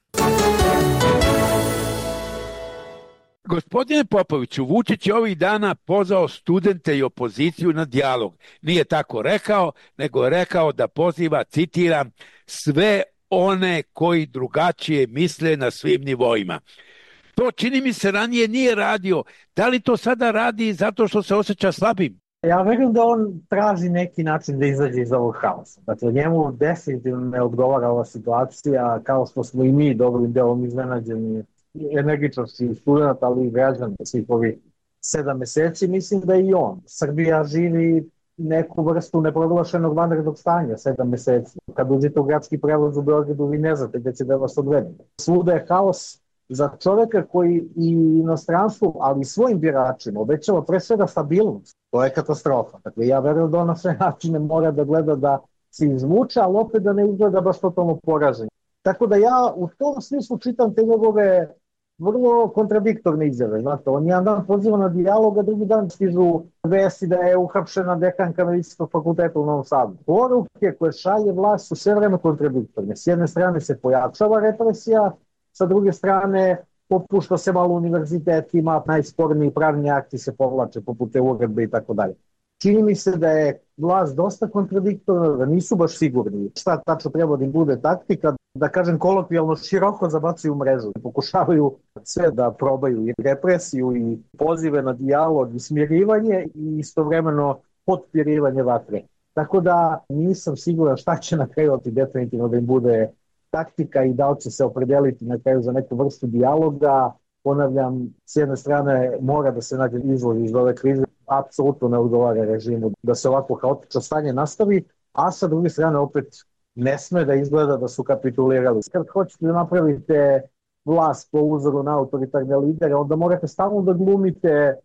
Gospodine Popoviću, Vučić je ovih dana pozvao studente i opoziciju na dijalog. Nije tako rekao, nego je rekao da poziva, citiram, sve one koji drugačije misle na svim nivoima. To čini mi se ranije nije radio. Da li to sada radi zato što se osjeća slabim? Ja verujem da on traži neki način da izađe iz ovog haosa. Dakle, njemu definitivno ne odgovara ova situacija, kao što smo i mi dobrim delom iznenađeni energičnosti studenta, ali i građana svih ovih sedam meseci. Mislim da i on. Srbija živi neku vrstu neproglašenog vanrednog stanja sedam meseci. Kad uđete u gradski prevoz u Beogradu, vi ne znate gde će da vas odvede. Svuda je haos. Za čoveka koji i inostranstvu, ali i svojim biračima obećava pre svega stabilnost, to je katastrofa. Dakle, ja verujem da on na sve načine mora da gleda da se izvuče, ali opet da ne izgleda baš totalno poražen. Tako da ja u tom smislu čitam te njegove vrlo kontradiktorne izjave. Znate, on jedan dan poziva na dijalog, a drugi dan stižu vesti da je uhapšena dekanka Medicinskog fakulteta u Novom Sadu. Poruke koje šalje vlast su sve vreme kontradiktorne. S jedne strane se pojačava represija, sa druge strane popušta se malo univerzitetima, najsporniji pravni akti se povlače poput te uredbe i tako dalje. Čini mi se da je vlast dosta kontradiktorna, da nisu baš sigurni šta tačno treba da im bude taktika, da kažem kolokvijalno široko zabacuju mrežu. Pokušavaju sve da probaju i represiju i pozive na dijalog i smirivanje i istovremeno potpirivanje vatre. Tako da nisam siguran šta će na kraju definitivno da im bude taktika i da li će se opredeliti na kraju za neku vrstu dijaloga. Ponavljam, s jedne strane mora da se nađe izlaz iz ove krize, apsolutno ne odgovara režimu da se ovako haotično stanje nastavi, a sa druge strane opet ne sme da izgleda da su kapitulirali. Kad hoćete da napravite vlast po uzoru na autoritarne lidere, onda morate stalno da glumite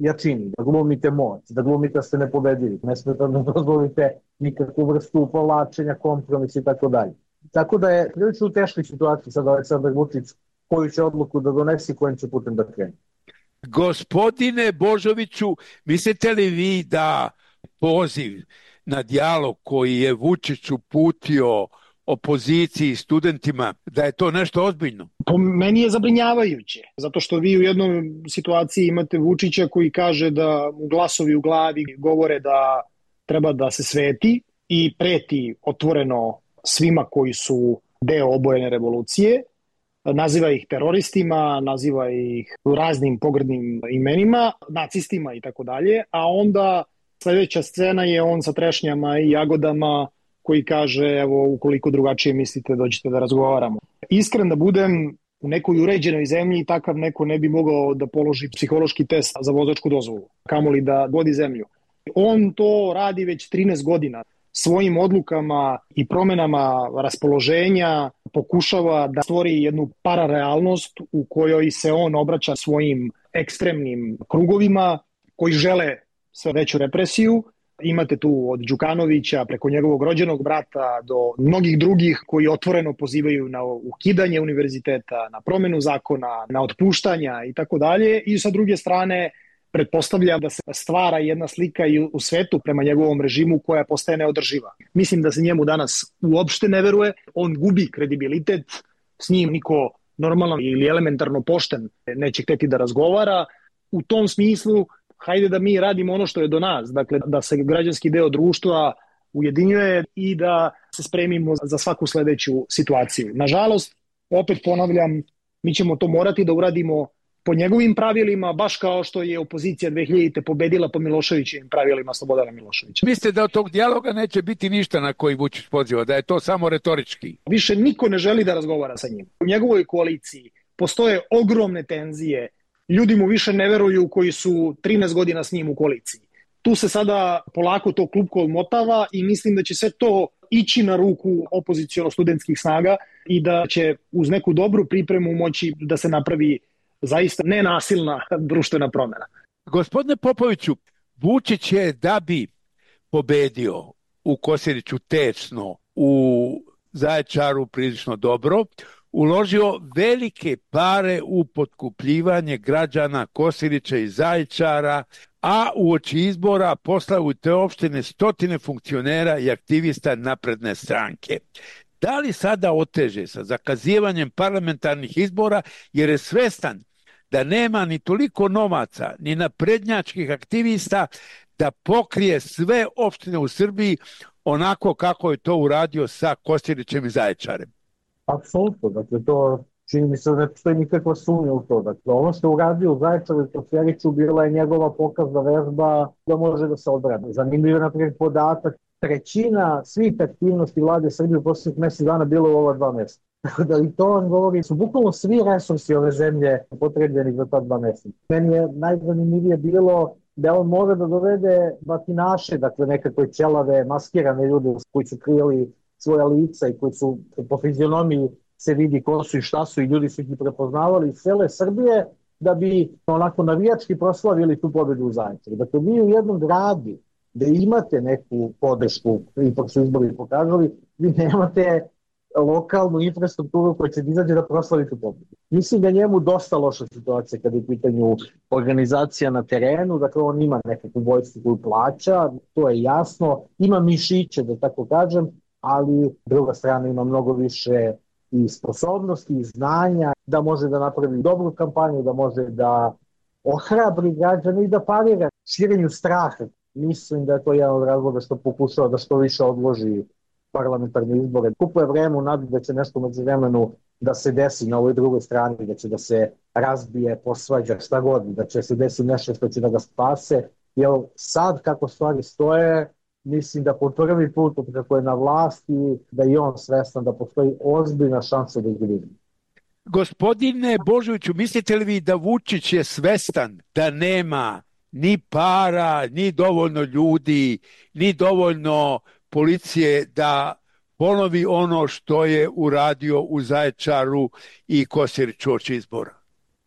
jačini, da glumite moć, da glumite da ste nepobedivi, ne smete da dozvolite nikakvu vrstu povlačenja, kompromisa i tako dalje. Tako da je prilično u teškoj situaciji sad Aleksandar Vučić koju će odluku da donesi i kojim će putem da krene. Gospodine Božoviću, mislite li vi da poziv na dijalog koji je Vučić uputio opoziciji, studentima, da je to nešto ozbiljno? Po meni je zabrinjavajuće, zato što vi u jednoj situaciji imate Vučića koji kaže da mu glasovi u glavi govore da treba da se sveti i preti otvoreno svima koji su deo obojene revolucije, naziva ih teroristima, naziva ih raznim pogrdnim imenima, nacistima i tako dalje, a onda sledeća scena je on sa trešnjama i jagodama koji kaže, evo, ukoliko drugačije mislite, dođite da razgovaramo. Iskren da budem, u nekoj uređenoj zemlji takav neko ne bi mogao da položi psihološki test za vozačku dozvolu, kamoli da vodi zemlju. On to radi već trinaest godina. Svojim odlukama i promenama raspoloženja pokušava da stvori jednu pararealnost u kojoj se on obraća svojim ekstremnim krugovima koji žele sve veću represiju. Imate tu od Đukanovića preko njegovog rođenog brata do mnogih drugih koji otvoreno pozivaju na ukidanje univerziteta, na promenu zakona, na otpuštanja i tako dalje. I sa druge strane pretpostavlja da se stvara jedna slika i u svetu prema njegovom režimu koja postaje neodrživa. Mislim da se njemu danas uopšte ne veruje, on gubi kredibilitet, s njim niko normalno ili elementarno pošten neće hteti da razgovara. U tom smislu, hajde da mi radimo ono što je do nas, dakle da se građanski deo društva ujedinjuje i da se spremimo za svaku sledeću situaciju. Nažalost, opet ponavljam, mi ćemo to morati da uradimo po njegovim pravilima, baš kao što je opozicija dve hiljadite pobedila po Miloševićevim pravilima Slobodana Miloševića. Mislite da od tog dijaloga neće biti ništa na koji Vučić poziva, da je to samo retorički? Više niko ne želi da razgovara sa njim. U njegovoj koaliciji postoje ogromne tenzije, ljudi mu više ne veruju koji su trinaest godina s njim u koaliciji. Tu se sada polako to klupko odmotava i mislim da će sve to ići na ruku opoziciono-studentskih snaga i da će uz neku dobru pripremu moći da se napravi zaista nenasilna društvena promjena. Gospodine Popoviću, Vučić je da bi pobedio u Kosjeriću tečno, u Zaječaru prilično dobro, uložio velike pare u potkupljivanje građana Kosjerića i Zaječara, a uoči izbora poslao u te opštine stotine funkcionera i aktivista napredne stranke. Da li sada oteže sa zakazivanjem parlamentarnih izbora jer je svestan da nema ni toliko novaca, ni naprednjačkih aktivista da pokrije sve opštine u Srbiji onako kako je to uradio sa Kosjerićem i Zaječarem? Apsolutno, dakle to čini mi se da ne postoji nikakva sumnja u to. Dakle, ono što je uradio u Zaječaru i Kosjeriću bila je njegova pokazna vežba da može da se odbrani. Zanimljiv je naprijed podatak, trećina svih aktivnosti vlade Srbije u posljednjih mjesec dana bilo u ova dva mjeseca. Tako da i to vam govori, su bukvalno svi resursi ove zemlje potrebljeni za ta dva mjeseca. Meni je najzanimljivije bilo da on može da dovede batinaše, dakle nekakve ćelave, maskirane ljude koji su krijeli svoja lica i koji su po fizionomiji se vidi ko su i šta su i ljudi su ih prepoznavali iz cele Srbije da bi onako navijački proslavili tu pobedu u Zaječaru. Dakle, vi u jednom gradu da imate neku podršku, ipak su izbori pokazali, vi nemate lokalnu infrastrukturu koja će izađe da proslavi tu pobedu. Mislim da njemu dosta loša situacija kada je u pitanju organizacija na terenu, dakle on ima nekakvu vojsku koju plaća, to je jasno, ima mišiće da tako kažem, ali druga strana ima mnogo više i sposobnosti i znanja da može da napravi dobru kampanju, da može da ohrabri građane i da parira širenju straha. Mislim da je to jedan od razloga što pokušava da što više odloži parlamentarne izbore. Kupuje vreme u nadi da će nešto među vremenu da se desi na ovoj drugoj strani, da će da se razbije, posvađa, šta god, da će se desi nešto što će da ga spase. Jer sad kako stvari stoje, mislim da po prvi put kako je na vlasti, da je on svestan da postoji ozbiljna šansa da izgubi. Gospodine Božoviću, mislite li vi da Vučić je svestan da nema ni para, ni dovoljno ljudi, ni dovoljno policije da ponovi ono što je uradio u Zaječaru i Kosjeriću uoči izbora?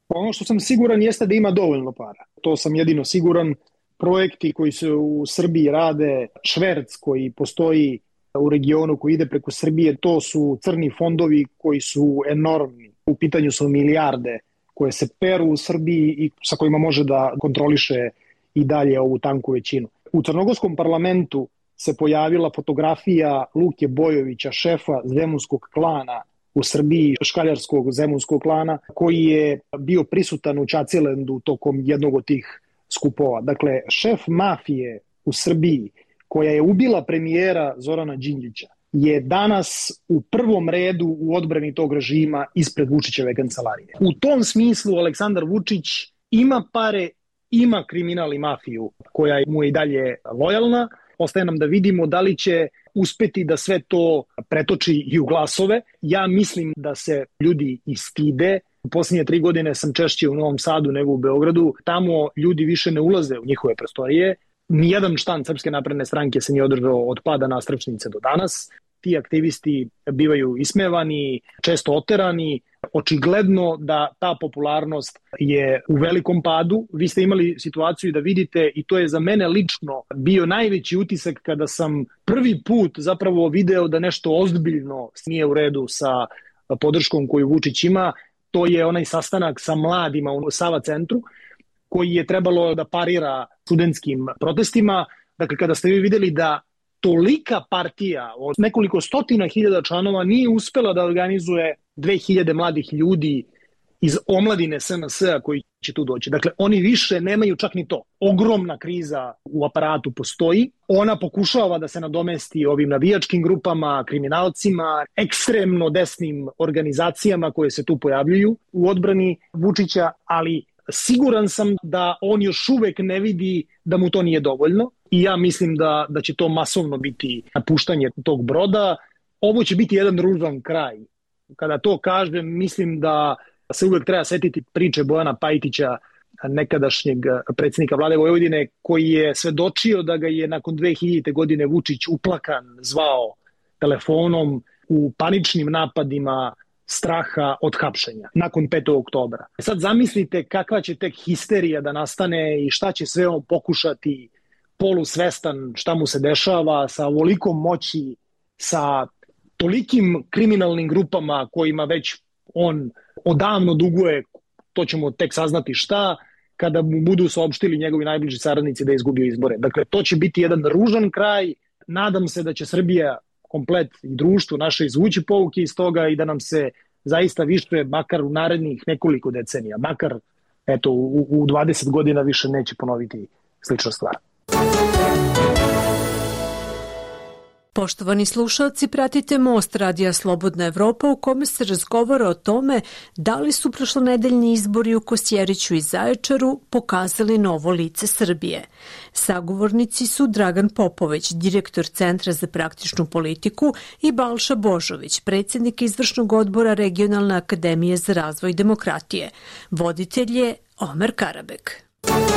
Ono što sam siguran jeste da ima dovoljno para. To sam jedino siguran. Projekti koji se u Srbiji rade, šverc koji postoji u regionu koji ide preko Srbije, to su crni fondovi koji su enormni. U pitanju su milijarde koje se peru u Srbiji i sa kojima može da kontroliše i dalje ovu tanku većinu. U crnogorskom parlamentu se pojavila fotografija Luke Bojovića, šefa zemunskog klana u Srbiji, škaljarskog zemunskog klana, koji je bio prisutan u Čacilendu tokom jednog od tih skupova. Dakle, šef mafije u Srbiji, koja je ubila premijera Zorana Đinđića, je danas u prvom redu u odbrani tog režima ispred Vučićeve kancelarije. U tom smislu Aleksandar Vučić ima pare, ima kriminal i mafiju koja mu je i dalje lojalna. Ostaje nam da vidimo da li će uspeti da sve to pretoči i u glasove. Ja mislim da se ljudi istide. U posljednje tri godine sam češće u Novom Sadu nego u Beogradu. Tamo ljudi više ne ulaze u njihove prostorije. Nijedan štand Srpske napredne stranke se nije održao od pada Nastrešnice do danas. Ti aktivisti bivaju ismevani, često oterani. Očigledno da ta popularnost je u velikom padu. Vi ste imali situaciju da vidite, i to je za mene lično bio najveći utisak kada sam prvi put zapravo video da nešto ozbiljno nije u redu sa podrškom koju Vučić ima. To je onaj sastanak sa mladima u Sava centru koji je trebalo da parira studentskim protestima. Dakle, kada ste vi videli da tolika partija od nekoliko stotina hiljada članova nije uspela da organizuje dve hiljade mladih ljudi iz omladine S N S-a koji će tu doći. Dakle, oni više nemaju čak ni to. Ogromna kriza u aparatu postoji. Ona pokušava da se nadomesti ovim navijačkim grupama, kriminalcima, ekstremno desnim organizacijama koje se tu pojavljuju u odbrani Vučića, ali siguran sam da on još uvek ne vidi da mu to nije dovoljno i ja mislim da, da će to masovno biti napuštanje tog broda. Ovo će biti jedan ružan kraj. Kada to kažem, mislim da se uvek treba setiti priče Bojana Pajtića, nekadašnjeg predsjednika vlade Vojvodine, koji je svedočio da ga je nakon dve hiljadite godine Vučić uplakan zvao telefonom u paničnim napadima straha od hapšenja nakon petog oktobra. Sad zamislite kakva će tek histerija da nastane i šta će sve on pokušati, polusvestan šta mu se dešava, sa ovolikom moći, sa tolikim kriminalnim grupama kojima već on odavno duguje, to ćemo tek saznati šta, kada mu budu saopštili njegovi najbliži saradnici da je izgubio izbore. Dakle, to će biti jedan ružan kraj. Nadam se da će Srbija komplet i društvo naše izvući pouke iz toga i da nam se zaista više, makar u narednih nekoliko decenija, makar eto, u, u dvadeset godina više neće ponoviti slična stvar. Poštovani slušalci, pratite Most Radija Slobodna Evropa u kome se razgovara o tome da li su prošlonedeljni izbori u Kosjeriću i Zaječaru pokazali novo lice Srbije. Sagovornici su Dragan Popović, direktor Centra za praktičnu politiku, i Balša Božović, predsjednik izvršnog odbora Regionalne akademije za razvoj demokratije. Voditelj je Omer Karabek.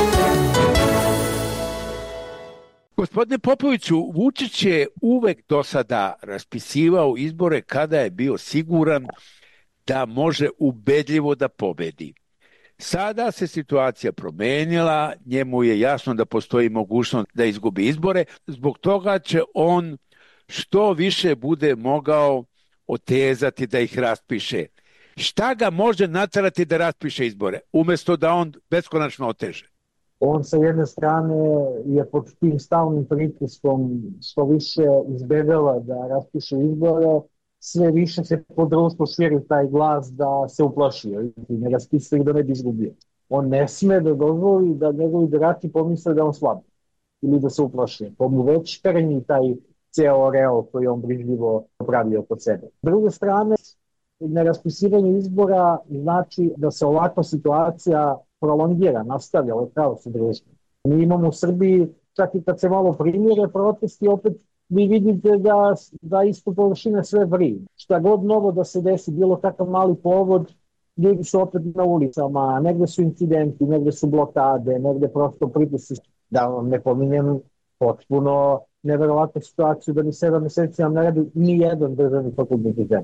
Gospodine Popoviću, Vučić je uvek do sada raspisivao izbore kada je bio siguran da može ubedljivo da pobedi. Sada se situacija promenila, njemu je jasno da postoji mogućnost da izgubi izbore, zbog toga će on što više bude mogao otezati da ih raspiše. Šta ga može naterati da raspiše izbore, umjesto da on beskonačno oteže? On sa jedne strane je pod tim stalnim pritiskom što više izbegava da raspiše izbore, sve više se po društvu širi taj glas da se uplašio i ne raspisuje da ne bi izgubio. On ne sme da dozvoli da njegovi birači pomisle da on slab ili da se uplašio. To mu već trnji taj ceo real koji on brižljivo pravio pod sebe. S druge strane, neraspisivanje izbora znači da se ovakva situacija prolongira, nastavlja, ovo je pravo su društvo. Mi imamo u Srbiji, čak i kad se malo primire protesti, opet vi vidite da, da isto površine sve vrije. Šta god novo da se desi, bilo takav mali povod, ljudi su opet na ulicama, negde su incidenti, negde su blokade, negde prosto pritisci. Da vam ne pominjem potpuno neverovatnu situaciju da ni sedam meseci nam ne radi ni jedan državni fakultet u zemlji.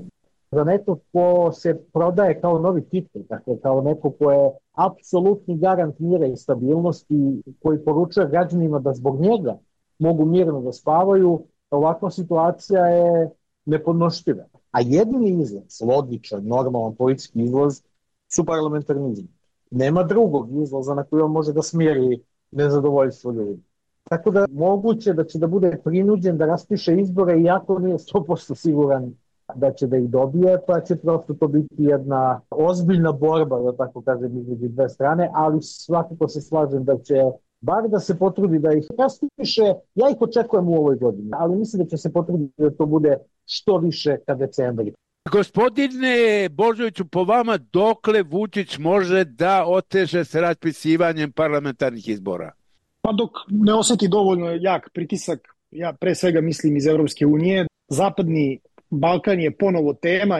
za neko ko se prodaje kao novi titul, dakle kao neko ko je apsolutni garant mira i stabilnosti, koji poručuje građanima da zbog njega mogu mirno da spavaju, ovakva situacija je nepodnošljiva. A jedini izlaz, logičan, normalan politički izlaz, su parlamentarizmi. Nema drugog izlaza na koji on može da smiri nezadovoljstvo ljudi. Tako da moguće da će da bude prinuđen da raspiše izbore, iako nije sto posto siguran da će da ih dobije, pa će prosto to biti jedna ozbiljna borba, da tako kažem, između dve strane, ali svakako se slažem da će bar da se potrudi da ih raspiše. Ja ih očekujem u ovoj godini, ali mislim da će se potruditi da to bude što više ka decembri. Gospodine Božoviću, po vama dokle Vučić može da oteže s raspisivanjem parlamentarnih izbora? Pa dok ne osjeti dovoljno jak pritisak, ja pre svega mislim iz Evropske unije, Zapadni Balkan je ponovo tema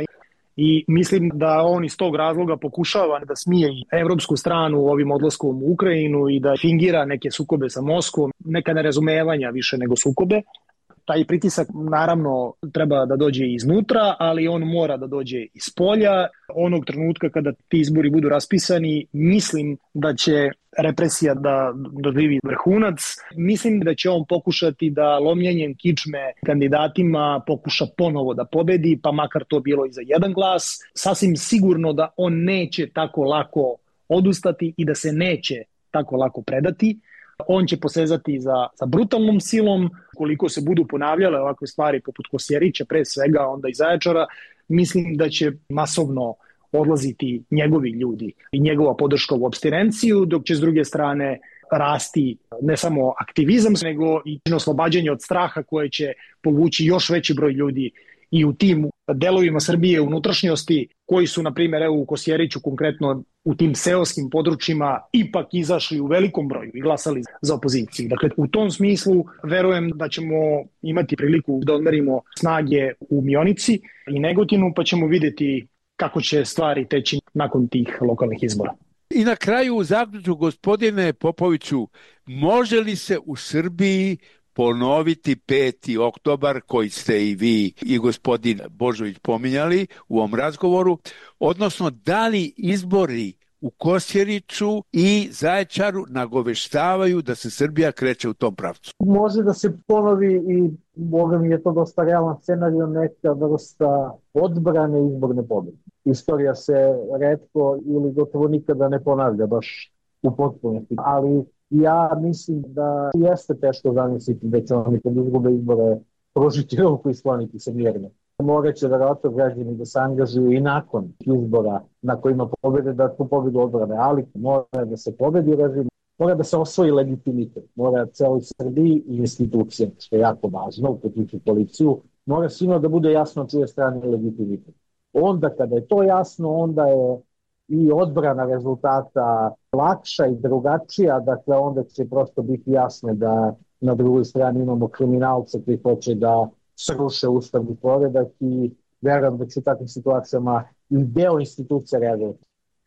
i mislim da on iz tog razloga pokušava da smiri evropsku stranu ovim odlaskom u Ukrajinu i da fingira neke sukobe sa Moskvom, neka nerazumevanja više nego sukobe. Taj pritisak naravno treba da dođe iznutra, ali on mora da dođe iz polja. Onog trenutka kada ti izbori budu raspisani, mislim da će represija da doživi vrhunac. Mislim da će on pokušati da lomljenjem kičme kandidatima pokuša ponovo da pobedi, pa makar to bilo i za jedan glas. Sasvim sigurno da on neće tako lako odustati i da se neće tako lako predati. On će posezati za, za brutalnom silom. Koliko se budu ponavljale ovakve stvari poput Kosjerića, pre svega onda i Zaječara, mislim da će masovno odlaziti njegovi ljudi i njegova podrška u apstinenciju, dok će s druge strane rasti ne samo aktivizam, nego i oslobađanje od straha koje će povući još veći broj ljudi i u tim delovima Srbije unutrašnjosti koji su, na primjer, evo u Kosjeriću konkretno u tim seoskim područjima ipak izašli u velikom broju i glasali za opoziciju. Dakle, u tom smislu verujem da ćemo imati priliku da odmerimo snage u Mionici i Negotinu, pa ćemo vidjeti kako će stvari teći nakon tih lokalnih izbora. I na kraju u zaključku, gospodine Popoviću, može li se u Srbiji ponoviti peti oktobar koji ste i vi i gospodin Božović pominjali u ovom razgovoru, odnosno da li izbori u Kosjeriću i Zaječaru nagoveštavaju da se Srbija kreće u tom pravcu? Može da se ponovi i Boga mi je to dosta realan scenario, neka vrsta odbrane izborne pobjede. Istorija se retko ili gotovo nikada ne ponavlja baš u potpunosti, ali ja mislim da jeste teško zamisliti da će oni kad izgube izbore pružiti ruku i skloniti se mirno. Morat će verovatno građani da se angažuju i nakon izbora na kojima pobede da tu pobedu odbrane, ali mora da se pobedi režim, mora da se osvoji legitimitet, mora celoj Srbiji i institucije, što je jako važno, uključujući policiju, mora svima da bude jasno čije strane legitimitet. Onda kada je to jasno, onda je i odbrana rezultata lakša i drugačija, dakle onda će prosto biti jasno da na drugoj strani imamo kriminalce koji hoće da sruše ustavni poredak i verujem da će u takvim situacijama i deo institucija reagovati.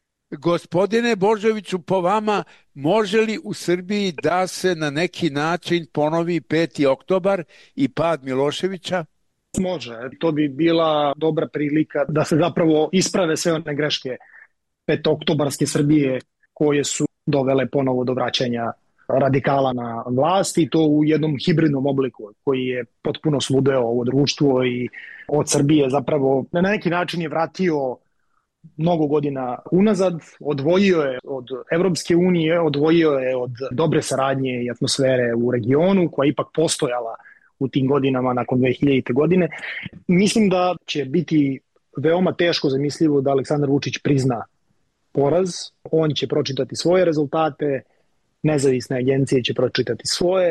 Gospodine Božoviću, po vama, može li u Srbiji da se na neki način ponovi peti oktobar i pad Miloševića? Može, to bi bila dobra prilika da se zapravo isprave sve one greške petooktobarske Srbije koje su dovele ponovo do vraćanja radikala na vlast i to u jednom hibridnom obliku koji je potpuno sludeo ovo društvo i od Srbije zapravo na neki način je vratio mnogo godina unazad, odvojio je od Evropske unije, odvojio je od dobre saradnje i atmosfere u regionu koja je ipak postojala u tim godinama nakon dve hiljadite. godine. Mislim da će biti veoma teško zamislivo da Aleksandar Vučić prizna poraz. On će pročitati svoje rezultate, nezavisne agencije će pročitati svoje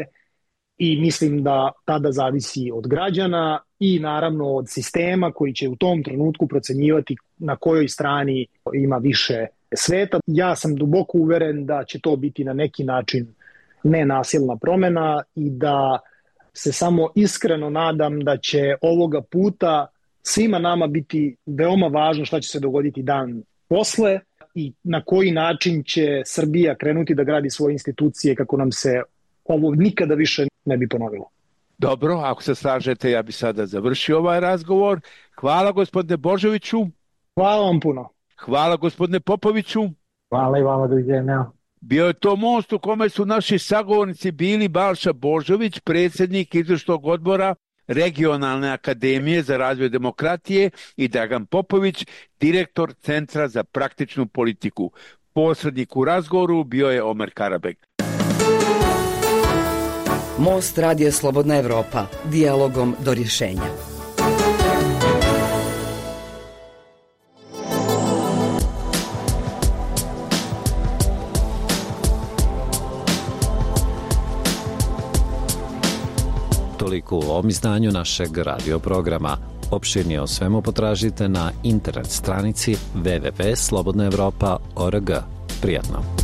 i mislim da tada zavisi od građana i naravno od sistema koji će u tom trenutku procenjivati na kojoj strani ima više sveta. Ja sam duboko uveren da će to biti na neki način nenasilna promena i da se samo iskreno nadam da će ovoga puta svima nama biti veoma važno šta će se dogoditi dan posle i na koji način će Srbija krenuti da gradi svoje institucije kako nam se ovo nikada više ne bi ponovilo. Dobro, ako se slažete, ja bi sada završio ovaj razgovor. Hvala gospodine Božoviću. Hvala vam puno. Hvala gospodine Popoviću. Hvala i vama, doviđenja. Bio je to most u kome su naši sagovornici bili Balša Božović, predsjednik izvršnog odbora Regionalne akademije za razvoj demokratije, i Dragan Popović, direktor Centra za praktičnu politiku. Posrednik u razgovoru bio je Omer Karabek. Most Radija Slobodna Evropa, dijalogom do rješenja. Toliko u ovom izdanju našeg radio programa. Opširnije o svemu potražite na internet stranici w w w tačka slobodna evropa tačka org. Prijatno.